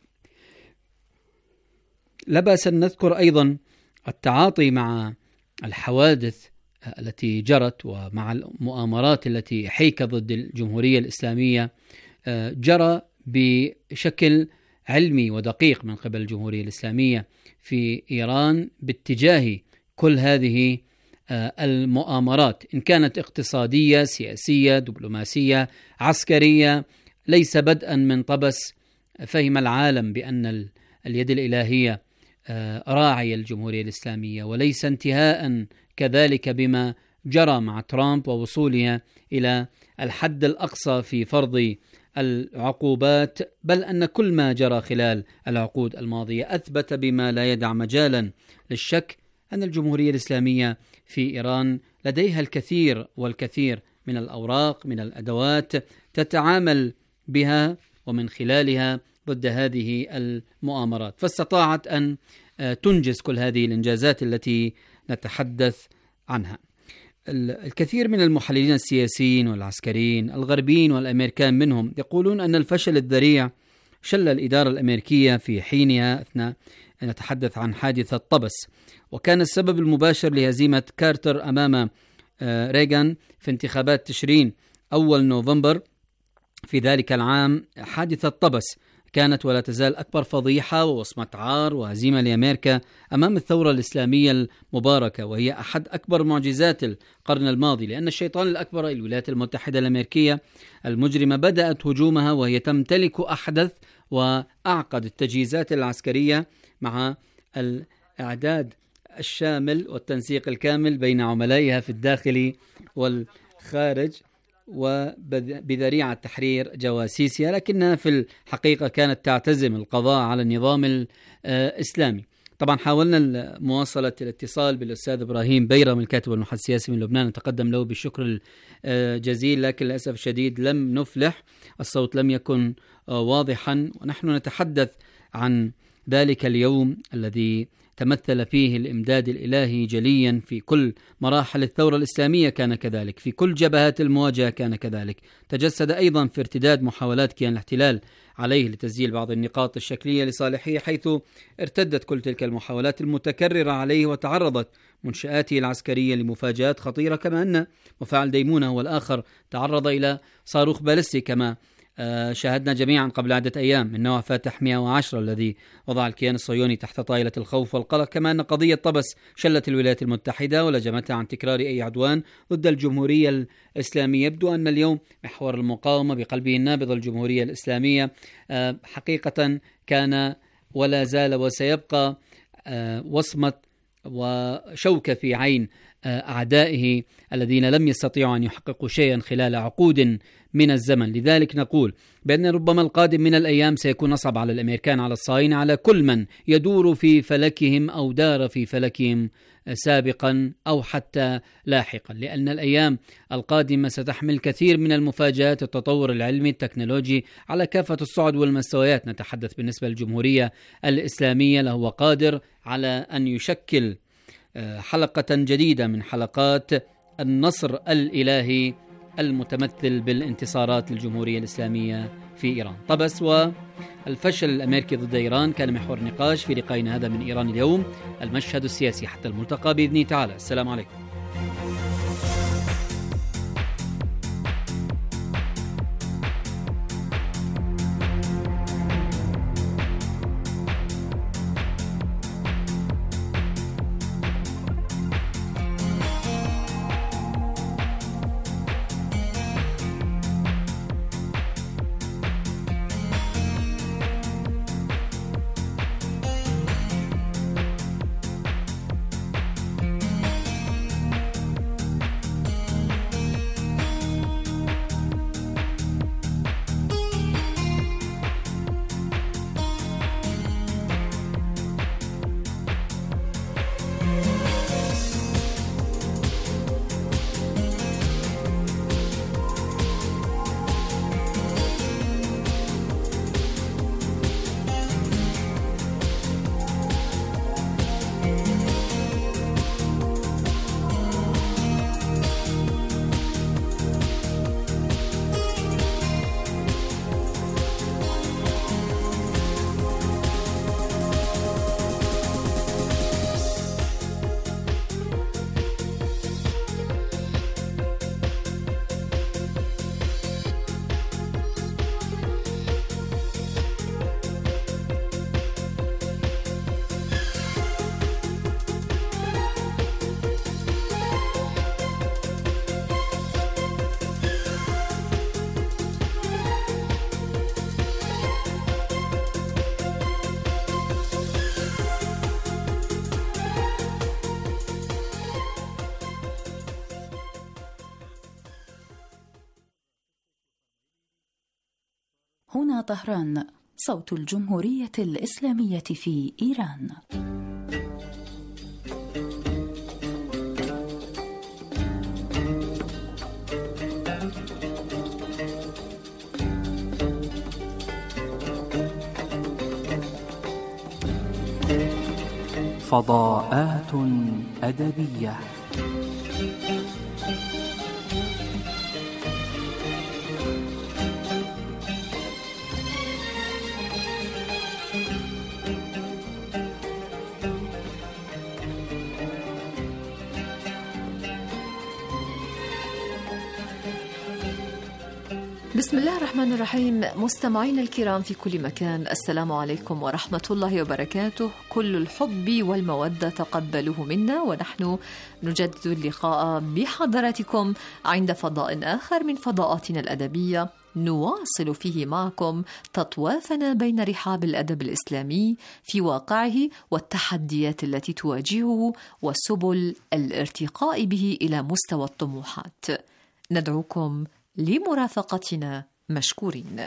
لا بأس أن نذكر أيضا التعاطي مع الحوادث التي جرت ومع المؤامرات التي حيكت ضد الجمهورية الإسلامية، جرى بشكل علمي ودقيق من قبل الجمهورية الإسلامية في إيران باتجاه كل هذه المؤامرات، إن كانت اقتصادية، سياسية، دبلوماسية، عسكرية. ليس بدءا من طبس فهم العالم بأن اليد الإلهية راعي الجمهورية الإسلامية، وليس انتهاء كذلك بما جرى مع ترامب ووصولها إلى الحد الأقصى في فرض العقوبات، بل أن كل ما جرى خلال العقود الماضية أثبت بما لا يدع مجالا للشك أن الجمهورية الإسلامية في إيران لديها الكثير والكثير من الأوراق، من الأدوات تتعامل بها ومن خلالها ضد هذه المؤامرات، فاستطاعت أن تنجز كل هذه الإنجازات التي نتحدث عنها. الكثير من المحللين السياسيين والعسكريين الغربيين والأمريكان منهم يقولون أن الفشل الذريع شل الإدارة الأمريكية في حينها أثناء نتحدث عن حادثة طبس، وكان السبب المباشر لهزيمة كارتر أمام ريغان في انتخابات تشرين أول نوفمبر في ذلك العام. حادثة طبس كانت ولا تزال أكبر فضيحة ووصمة عار وهزيمة لأمريكا أمام الثورة الإسلامية المباركة، وهي أحد أكبر معجزات القرن الماضي، لأن الشيطان الأكبر الولايات المتحدة الأمريكية المجرمة بدأت هجومها وهي تمتلك أحدث وأعقد التجهيزات العسكرية مع الإعداد الشامل والتنسيق الكامل بين عملائها في الداخل والخارج، وبذريعة تحرير جواسيسها، لكنها في الحقيقة كانت تعتزم القضاء على النظام الإسلامي. طبعا حاولنا مواصلة الاتصال بالأستاذ إبراهيم بيرم الكاتب المحلل السياسي من لبنان، نتقدم له بالشكر الجزيل، لكن للأسف الشديد لم نفلح، الصوت لم يكن واضحا. ونحن نتحدث عن ذلك اليوم الذي تمثل فيه الإمداد الإلهي جليا في كل مراحل الثورة الإسلامية، كان كذلك في كل جبهات المواجهة، كان كذلك تجسد أيضا في ارتداد محاولات كيان الاحتلال عليه لتسجيل بعض النقاط الشكلية لصالحه، حيث ارتدت كل تلك المحاولات المتكررة عليه وتعرضت منشآته العسكرية لمفاجآت خطيرة، كما أن مفاعل ديمونة هو الآخر تعرض إلى صاروخ باليستي كما شاهدنا جميعا قبل عدة أيام من نوع فاتح 110 الذي وضع الكيان الصهيوني تحت طائلة الخوف والقلق. كما أن قضية طبس شلت الولايات المتحدة ولجمتها عن تكرار أي عدوان ضد الجمهورية الإسلامية. يبدو أن اليوم محور المقاومة بقلبه النابض الجمهورية الإسلامية حقيقة كان ولا زال وسيبقى وصمة وشوكة في عين أعدائه الذين لم يستطيعوا أن يحققوا شيئا خلال عقود من الزمن. لذلك نقول بأن ربما القادم من الأيام سيكون أصعب على الأمريكان، على الصهاينة، على كل من يدور في فلكهم أو دار في فلكهم سابقا أو حتى لاحقا، لأن الأيام القادمة ستحمل كثير من المفاجآت، التطور العلمي التكنولوجي على كافة الصعد والمستويات. نتحدث بالنسبة للجمهورية الإسلامية لهو قادر على أن يشكل حلقة جديدة من حلقات النصر الإلهي المتمثل بالانتصارات للجمهورية الإسلامية في إيران. طبس والفشل الأمريكي ضد إيران كان محور نقاش في لقائنا هذا من إيران اليوم، المشهد السياسي حتى الملتقى بإذن تعالى. السلام عليكم. هنا طهران، صوت الجمهورية الإسلامية في إيران. فضاءات أدبية. بسم الله الرحمن الرحيم. مستمعينا الكرام في كل مكان، السلام عليكم ورحمة الله وبركاته. كل الحب والمودة تقبلوه منا، ونحن نجدد اللقاء بحضراتكم عند فضاء آخر من فضاءاتنا الأدبية، نواصل فيه معكم تطوافنا بين رحاب الأدب الإسلامي في واقعه والتحديات التي تواجهه وسبل الارتقاء به إلى مستوى الطموحات. ندعوكم لمرافقتنا مشكورين.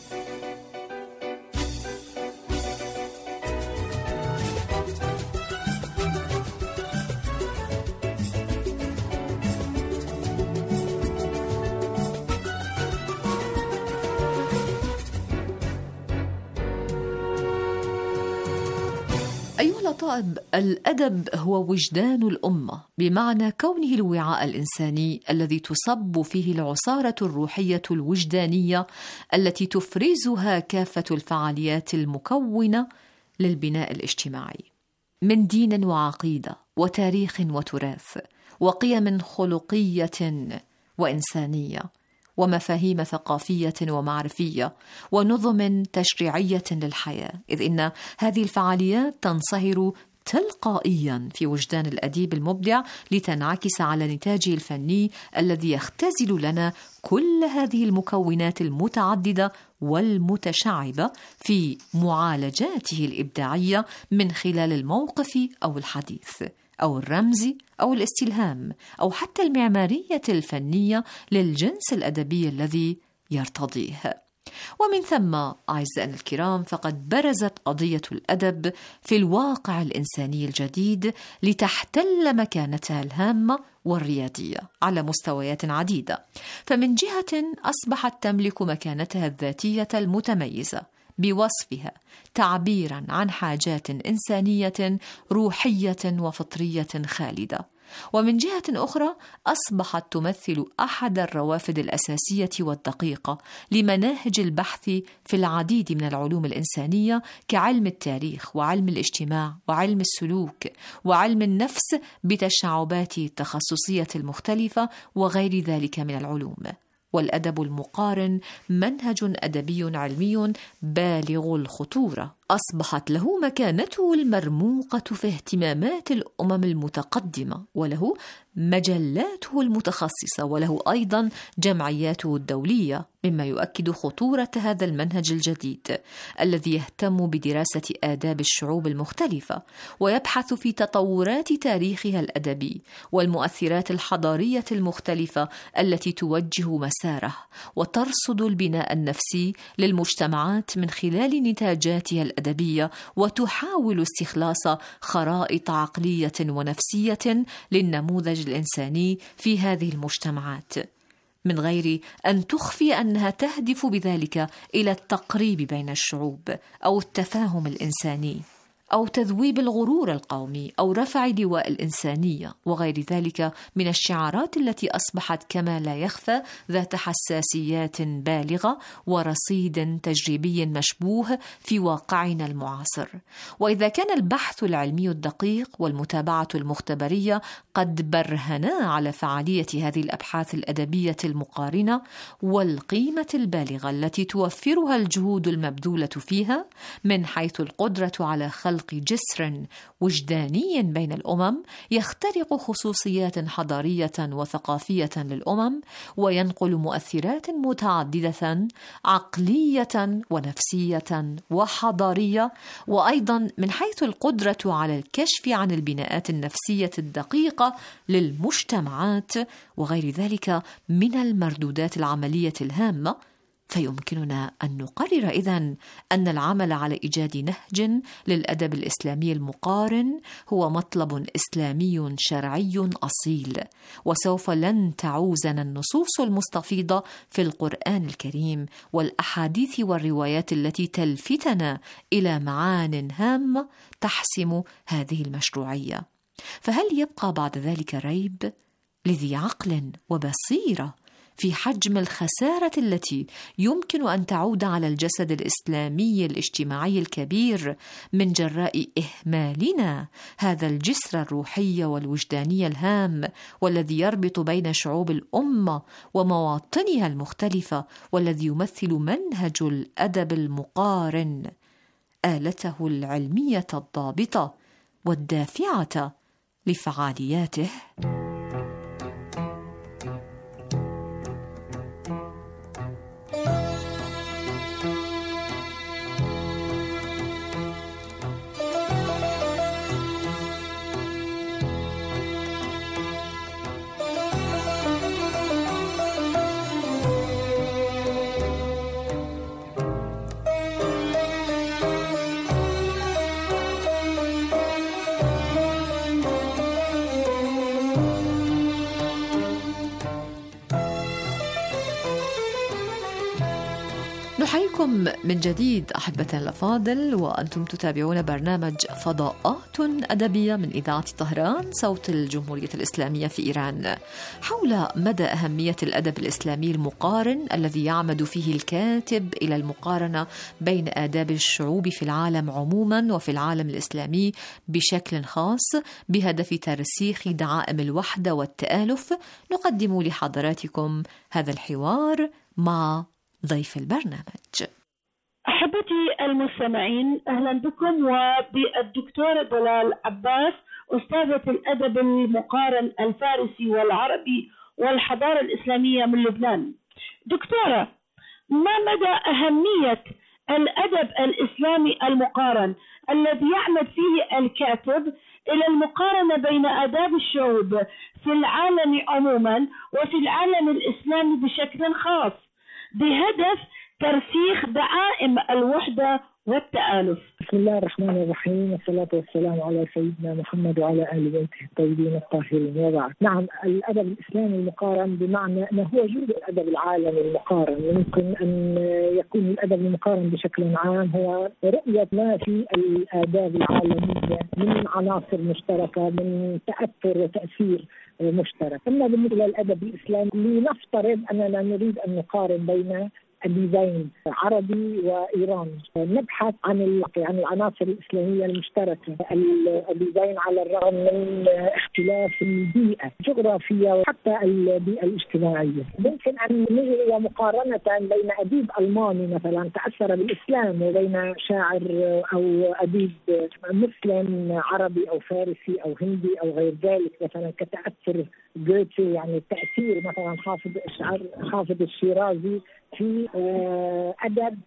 أيها الأطائب، الأدب هو وجدان الأمة، بمعنى كونه الوعاء الإنساني الذي تصب فيه العصارة الروحية الوجدانية التي تفرزها كافة الفعاليات المكونة للبناء الاجتماعي، من دين وعقيدة وتاريخ وتراث وقيم خلقية وإنسانية ومفاهيم ثقافية ومعرفية ونظم تشريعية للحياة، إذ إن هذه الفعاليات تنصهر تلقائيا في وجدان الأديب المبدع لتنعكس على نتاجه الفني الذي يختزل لنا كل هذه المكونات المتعددة والمتشعبة في معالجاته الإبداعية من خلال الموقف أو الحديث أو الرمز أو الاستلهام أو حتى المعمارية الفنية للجنس الأدبي الذي يرتضيه. ومن ثم أعزائنا الكرام، فقد برزت قضية الأدب في الواقع الإنساني الجديد لتحتل مكانتها الهامة والريادية على مستويات عديدة. فمن جهة أصبحت تملك مكانتها الذاتية المتميزة بوصفها تعبيراً عن حاجات إنسانية روحية وفطرية خالدة، ومن جهة أخرى أصبحت تمثل أحد الروافد الأساسية والدقيقة لمناهج البحث في العديد من العلوم الإنسانية كعلم التاريخ وعلم الاجتماع وعلم السلوك وعلم النفس بتشعباته التخصصية المختلفة وغير ذلك من العلوم. والأدب المقارن منهج أدبي علمي بالغ الخطورة، أصبحت له مكانته المرموقة في اهتمامات الأمم المتقدمة، وله مجلاته المتخصصة، وله أيضا جمعياته الدولية، مما يؤكد خطورة هذا المنهج الجديد الذي يهتم بدراسة آداب الشعوب المختلفة ويبحث في تطورات تاريخها الأدبي والمؤثرات الحضارية المختلفة التي توجه مساره وترصد البناء النفسي للمجتمعات من خلال نتاجاتها الأدبية، وتحاول استخلاص خرائط عقلية ونفسية للنموذج الإنساني في هذه المجتمعات، من غير أن تخفي أنها تهدف بذلك إلى التقريب بين الشعوب أو التفاهم الإنساني أو تذويب الغرور القومي أو رفع لواء الإنسانية وغير ذلك من الشعارات التي أصبحت كما لا يخفى ذات حساسيات بالغة ورصيد تجريبي مشبوه في واقعنا المعاصر. وإذا كان البحث العلمي الدقيق والمتابعة المختبرية قد برهنا على فعالية هذه الأبحاث الأدبية المقارنة والقيمة البالغة التي توفرها الجهود المبذولة فيها من حيث القدرة على خلق جسر وجداني بين الأمم يخترق خصوصيات حضارية وثقافية للأمم وينقل مؤثرات متعددة عقلية ونفسية وحضارية، وأيضا من حيث القدرة على الكشف عن البناءات النفسية الدقيقة للمجتمعات وغير ذلك من المردودات العملية الهامة. فيمكننا أن نقرر إذن أن العمل على إيجاد نهج للأدب الإسلامي المقارن هو مطلب إسلامي شرعي أصيل، وسوف لن تعوزنا النصوص المستفيضة في القرآن الكريم والأحاديث والروايات التي تلفتنا إلى معان هامة تحسم هذه المشروعية. فهل يبقى بعد ذلك ريب لذي عقل وبصيرة في حجم الخسارة التي يمكن أن تعود على الجسد الإسلامي الاجتماعي الكبير من جراء إهمالنا هذا الجسر الروحي والوجداني الهام والذي يربط بين شعوب الأمة ومواطنها المختلفة، والذي يمثل منهج الأدب المقارن، آلته العلمية الضابطة والدافعة لفعالياته. نحييكم من جديد أحبتنا الأفاضل، وأنتم تتابعون برنامج فضاءات أدبية من إذاعة طهران صوت الجمهورية الإسلامية في إيران، حول مدى أهمية الأدب الإسلامي المقارن الذي يعمد فيه الكاتب إلى المقارنة بين آداب الشعوب في العالم عموما وفي العالم الإسلامي بشكل خاص بهدف ترسيخ دعائم الوحدة والتآلف. نقدم لحضراتكم هذا الحوار مع ضيف البرنامج. أحبتي المستمعين، أهلا بكم وبالدكتورة دلال عباس، أستاذة الأدب المقارن الفارسي والعربي والحضارة الإسلامية من لبنان. دكتورة، ما مدى أهمية الأدب الإسلامي المقارن الذي يعمد فيه الكاتب إلى المقارنة بين آداب الشعوب في العالم عموما وفي العالم الإسلامي بشكل خاص بهدف ترسيخ دعائم الوحدة والتآلف؟ بسم الله الرحمن الرحيم، والصلاة والسلام على سيدنا محمد وعلى آل بيته الطيبين الطاهرين، وبعد. نعم، الأدب الإسلامي المقارن بمعنى أنه هو جزء الأدب العالمي المقارن. يمكن أن يكون الأدب المقارن بشكل عام هو رؤية ما في الآداب العالمية من عناصر مشتركة، من تأثر وتأثير مشترك. أما بالنسبة للأدب الإسلامي، لنفترض أننا نريد أن نقارن بين أديبين عربي وإيراني، نبحث عن العناصر الإسلامية المشتركة. الأديبين على الرغم من اختلاف البيئة الجغرافية وحتى البيئة الاجتماعية، ممكن أن نجد إلى مقارنة بين أديب ألماني مثلا تأثر بالإسلام وبين شاعر أو أديب مسلم عربي أو فارسي أو هندي أو غير ذلك، مثلا كتأثر جوتي، يعني تأثير مثلا حافظ الشيرازي في أدب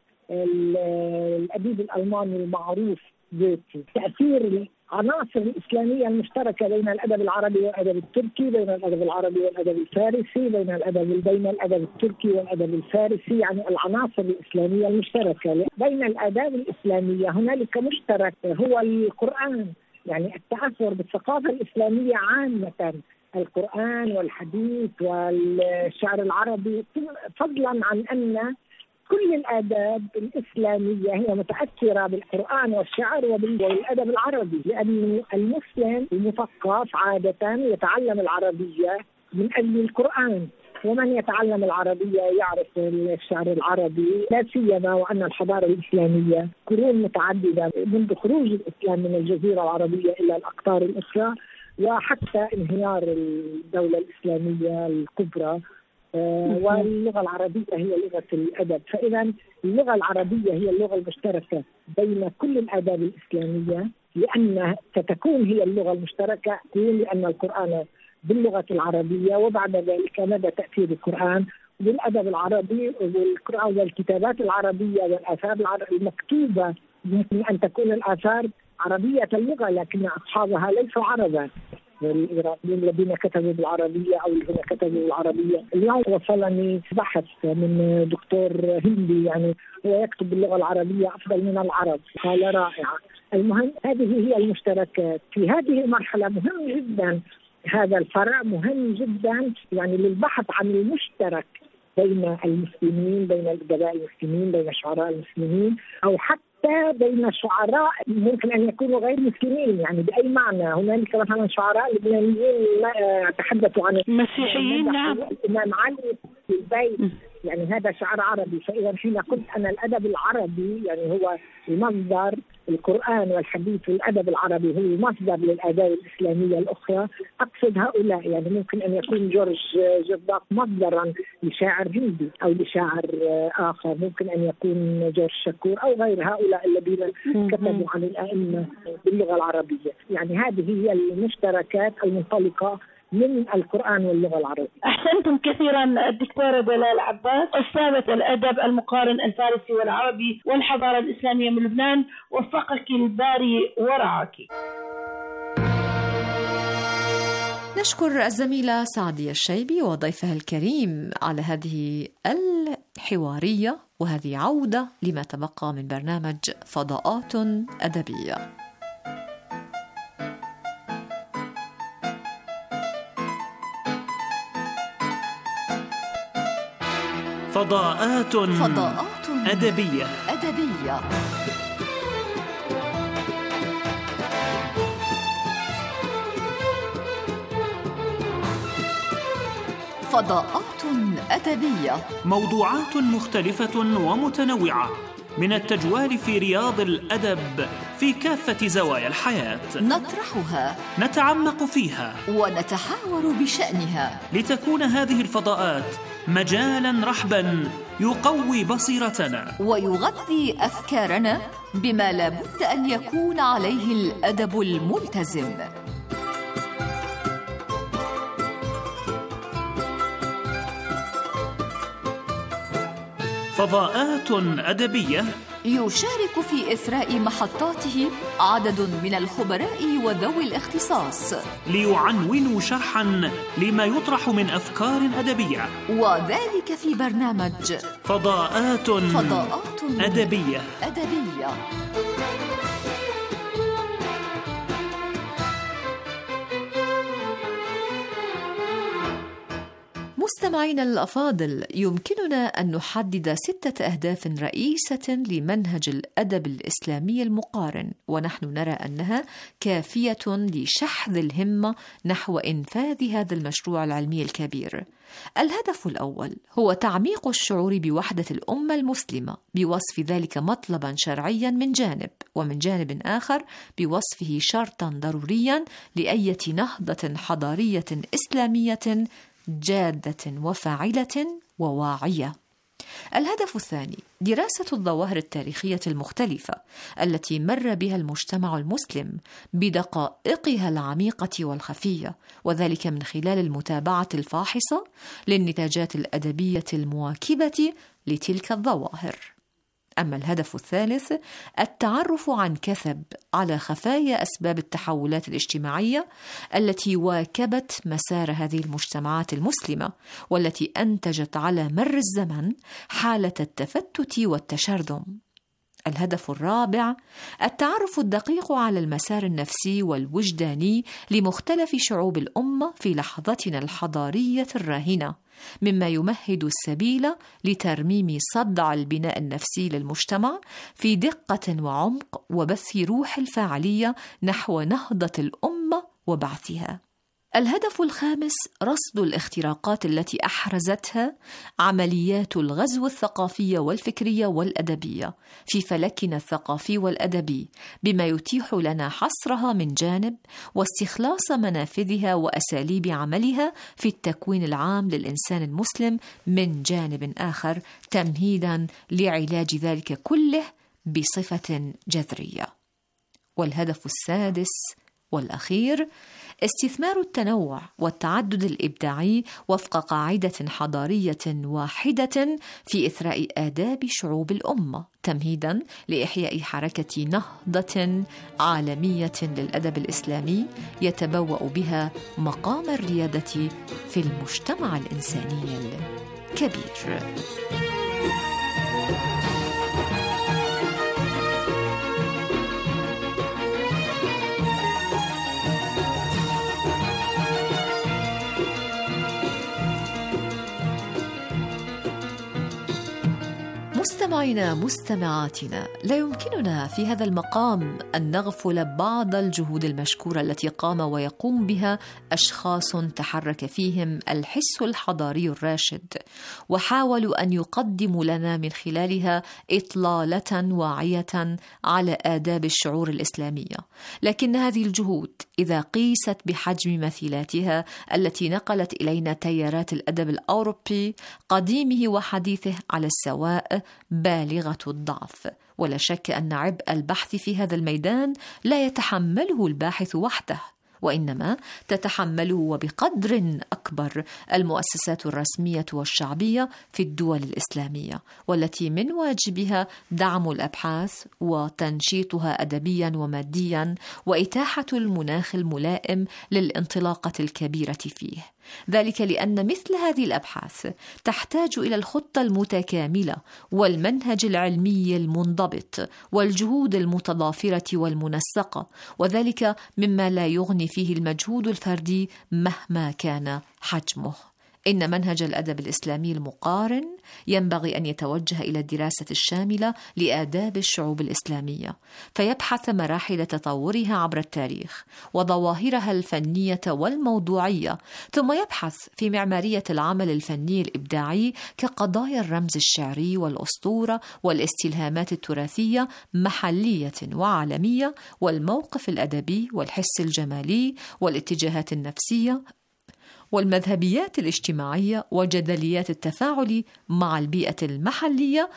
الأديب الألماني المعروف جوتي، تأثير العناصر الإسلامية المشتركة بين الأدب العربي والأدب التركي، بين الأدب العربي والأدب الفارسي، بين الأدب التركي والأدب الفارسي، يعني العناصر الإسلامية المشتركة. بين الآداب الإسلامية هنالك مشترك هو القرآن، يعني التأثر بالثقافة الإسلامية عامة، القرآن والحديث والشعر العربي، فضلا عن أن كل الآداب الإسلامية هي متأثرة بالقرآن والشعر والأدب العربي، لأن المسلم المثقف عادة يتعلم العربية من أجل القرآن، ومن يتعلم العربية يعرف الشعر العربي، لا سيما وأن الحضارة الإسلامية قرون متعددة منذ خروج الإسلام من الجزيرة العربية إلى الأقطار الأخرى وحتى انهيار الدولة الإسلامية الكبرى، واللغة العربية هي لغة الأدب. فإذا اللغة العربية هي اللغة المشتركة بين كل الآداب الإسلامية، لأن ستكون هي اللغة المشتركة لأن القرآن باللغة العربية، وبعد ذلك مدى تأثير القرآن بالأدب العربي والقرآن والكتابات العربية والآثار المكتوبة. يمكن أن تكون الآثار عربية اللغة لكن أصحابها ليسوا عربا، الإيرانيين الذين كتبوا بالعربية أو الذين كتبوا بالعربية. اليوم وصلني بحث من دكتور هندي، يعني هو يكتب باللغة العربية أفضل من العرب، قال رائعة. المهم هذه هي المشتركات في هذه المرحلة، مهم جدا هذا الفرع، مهم جدا يعني للبحث عن المشترك بين المسلمين، بين الأدباء المسلمين، بين الشعراء المسلمين، أو حتى حتى بين الشعراء ممكن أن يكونوا غير مسلمين. يعني بأي معنى هنالك مثلا شعراء لبنانيين تحدثوا عن المسيحيين. نعم. الإمام علي في البيت، يعني هذا شعر عربي. فإذا حين قلت أنا الأدب العربي يعني هو المصدر، القرآن والحديث والأدب العربي هو مصدر للآداب الإسلامية الأخرى، أقصد هؤلاء. يعني ممكن أن يكون جورج جرداق مصدرا لشاعر هندي أو لشاعر آخر، ممكن أن يكون جورج شكور أو غير هؤلاء الذين كتبوا عن الأئمة باللغة العربية. يعني هذه هي المشتركات المنطلقة من القرآن واللغة العربية. أحسنتم كثيرا الدكتورة دلال عباس، أستاذة الأدب المقارن الفارسي والعربي والحضارة الإسلامية من لبنان، وفقك الباري ورعاك. نشكر الزميلة سعدية الشيبي وضيفها الكريم على هذه الحوارية، وهذه عودة لما تبقى من برنامج فضاءات أدبية. فضاءات أدبية. فضاءات أدبية، موضوعات مختلفة ومتنوعة من التجوال في رياض الأدب في كافة زوايا الحياة، نطرحها، نتعمق فيها، ونتحاور بشأنها، لتكون هذه الفضاءات مجالا رحبا يقوي بصيرتنا ويغذي أفكارنا بما لا بد أن يكون عليه الأدب الملتزم. فضاءات أدبية يشارك في إثراء محطاته عدد من الخبراء وذوي الاختصاص ليعنونوا شرحا لما يطرح من أفكار أدبية، وذلك في برنامج فضاءات أدبية. مستمعينا الأفاضل، يمكننا أن نحدد 6 أهداف رئيسة لمنهج الأدب الإسلامي المقارن، ونحن نرى أنها كافية لشحذ الهمة نحو إنفاذ هذا المشروع العلمي الكبير. الهدف الأول هو تعميق الشعور بوحدة الأمة المسلمة بوصف ذلك مطلبا شرعيا من جانب، ومن جانب آخر بوصفه شرطا ضروريا لأية نهضة حضارية إسلامية جادة وفاعلة وواعية. الهدف الثاني دراسة الظواهر التاريخية المختلفة التي مر بها المجتمع المسلم بدقائقها العميقة والخفية، وذلك من خلال المتابعة الفاحصة للنتاجات الأدبية المواكبة لتلك الظواهر. أما الهدف الثالث التعرف عن كثب على خفايا أسباب التحولات الاجتماعية التي واكبت مسار هذه المجتمعات المسلمة، والتي أنتجت على مر الزمن حالة التفتت والتشرذم. الهدف الرابع التعرف الدقيق على المسار النفسي والوجداني لمختلف شعوب الأمة في لحظتنا الحضارية الراهنة، مما يمهد السبيل لترميم صدع البناء النفسي للمجتمع في دقة وعمق وبث روح الفاعلية نحو نهضة الأمة وبعثها. الهدف الخامس رصد الاختراقات التي أحرزتها عمليات الغزو الثقافية والفكرية والأدبية في فلكنا الثقافي والأدبي، بما يتيح لنا حصرها من جانب واستخلاص منافذها وأساليب عملها في التكوين العام للإنسان المسلم من جانب آخر، تمهيدا لعلاج ذلك كله بصفة جذرية. والهدف السادس والأخير استثمار التنوع والتعدد الإبداعي وفق قاعدة حضارية واحدة في إثراء آداب شعوب الأمة، تمهيداً لإحياء حركة نهضة عالمية للأدب الإسلامي يتبوأ بها مقام الريادة في المجتمع الإنساني الكبير. مستمعينا مستمعاتنا، لا يمكننا في هذا المقام أن نغفل بعض الجهود المشكورة التي قام ويقوم بها أشخاص تحرك فيهم الحس الحضاري الراشد، وحاولوا أن يقدموا لنا من خلالها إطلالة واعية على آداب الشعور الإسلامية. لكن هذه الجهود إذا قيست بحجم مثيلاتها التي نقلت إلينا تيارات الأدب الأوروبي قديمه وحديثه على السواء بالغة الضعف. ولا شك أن عبء البحث في هذا الميدان لا يتحمله الباحث وحده، وإنما تتحمله وبقدر أكبر المؤسسات الرسمية والشعبية في الدول الإسلامية، والتي من واجبها دعم الأبحاث وتنشيطها أدبيا وماديا وإتاحة المناخ الملائم للانطلاقة الكبيرة فيه. ذلك لأن مثل هذه الأبحاث تحتاج إلى الخطة المتكاملة والمنهج العلمي المنضبط والجهود المتضافرة والمنسقة، وذلك مما لا يغني فيه المجهود الفردي مهما كان حجمه. إن منهج الأدب الإسلامي المقارن ينبغي أن يتوجه إلى الدراسة الشاملة لآداب الشعوب الإسلامية، فيبحث مراحل تطورها عبر التاريخ وظواهرها الفنية والموضوعية، ثم يبحث في معمارية العمل الفني الإبداعي كقضايا الرمز الشعري والأسطورة والاستلهامات التراثية محلية وعالمية، والموقف الأدبي والحس الجمالي والاتجاهات النفسية والمذهبيات الاجتماعية وجدليات التفاعل مع البيئة المحلية،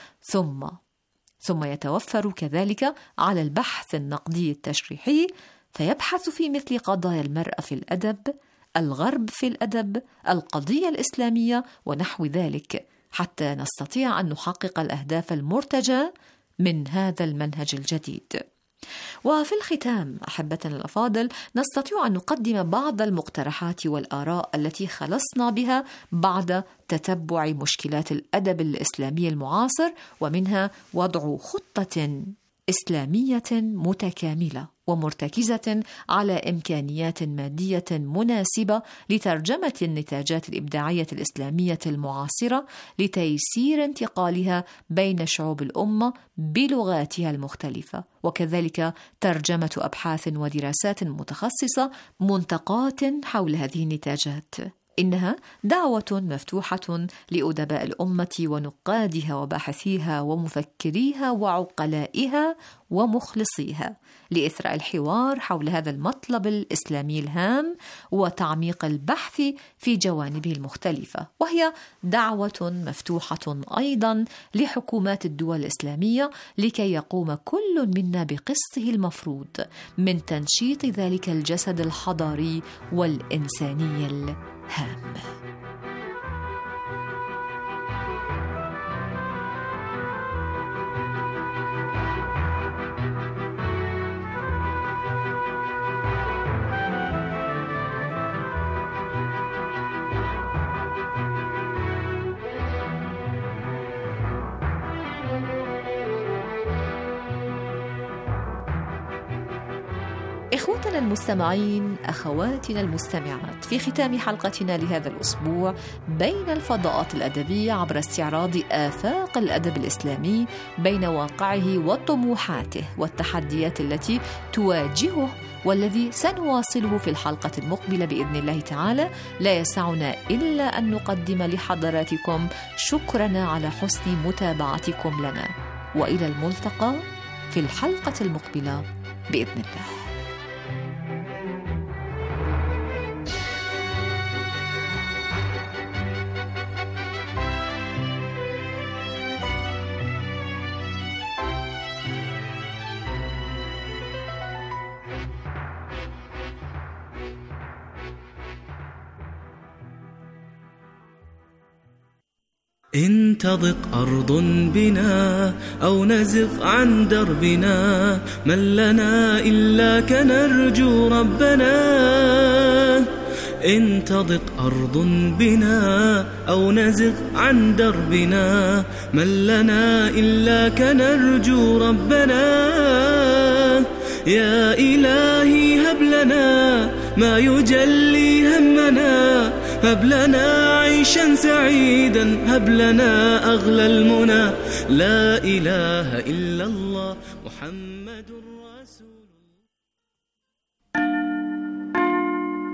ثم يتوفر كذلك على البحث النقدي التشريحي، فيبحث في مثل قضايا المرأة في الأدب، الغرب في الأدب، القضية الإسلامية ونحو ذلك، حتى نستطيع أن نحقق الأهداف المرتجى من هذا المنهج الجديد. وفي الختام أحبتنا الأفاضل، نستطيع أن نقدم بعض المقترحات والآراء التي خلصنا بها بعد تتبع مشكلات الأدب الإسلامي المعاصر، ومنها وضع خطة إسلامية متكاملة ومرتكزة على إمكانيات مادية مناسبة لترجمة النتاجات الإبداعية الإسلامية المعاصرة لتيسير انتقالها بين شعوب الأمة بلغاتها المختلفة، وكذلك ترجمة أبحاث ودراسات متخصصة منتقاة حول هذه النتاجات. إنها دعوة مفتوحة لأدباء الأمة ونقادها وباحثيها ومفكريها وعقلائها ومخلصيها لإثراء الحوار حول هذا المطلب الإسلامي الهام وتعميق البحث في جوانبه المختلفة، وهي دعوة مفتوحة أيضا لحكومات الدول الإسلامية لكي يقوم كل منا بقسطه المفروض من تنشيط ذلك الجسد الحضاري والإنساني الهام. إخوتنا المستمعين، أخواتنا المستمعات، في ختام حلقتنا لهذا الأسبوع بين الفضاءات الأدبية عبر استعراض آفاق الأدب الإسلامي بين واقعه وطموحاته والتحديات التي تواجهه، والذي سنواصله في الحلقة المقبلة بإذن الله تعالى، لا يسعنا إلا أن نقدم لحضراتكم شكرنا على حسن متابعتكم لنا، وإلى الملتقى في الحلقة المقبلة بإذن الله. إن تضق أرض بنا أو نزغ عن دربنا، من لنا إلا كنرجو ربنا. إن تضق أرض بنا أو نزغ عن دربنا، من لنا إلا كنرجو ربنا. يا إلهي هب لنا ما يجلي همنا، هب لنا عيشا سعيدا، هب لنا أغلى المنى، لا إله إلا الله محمد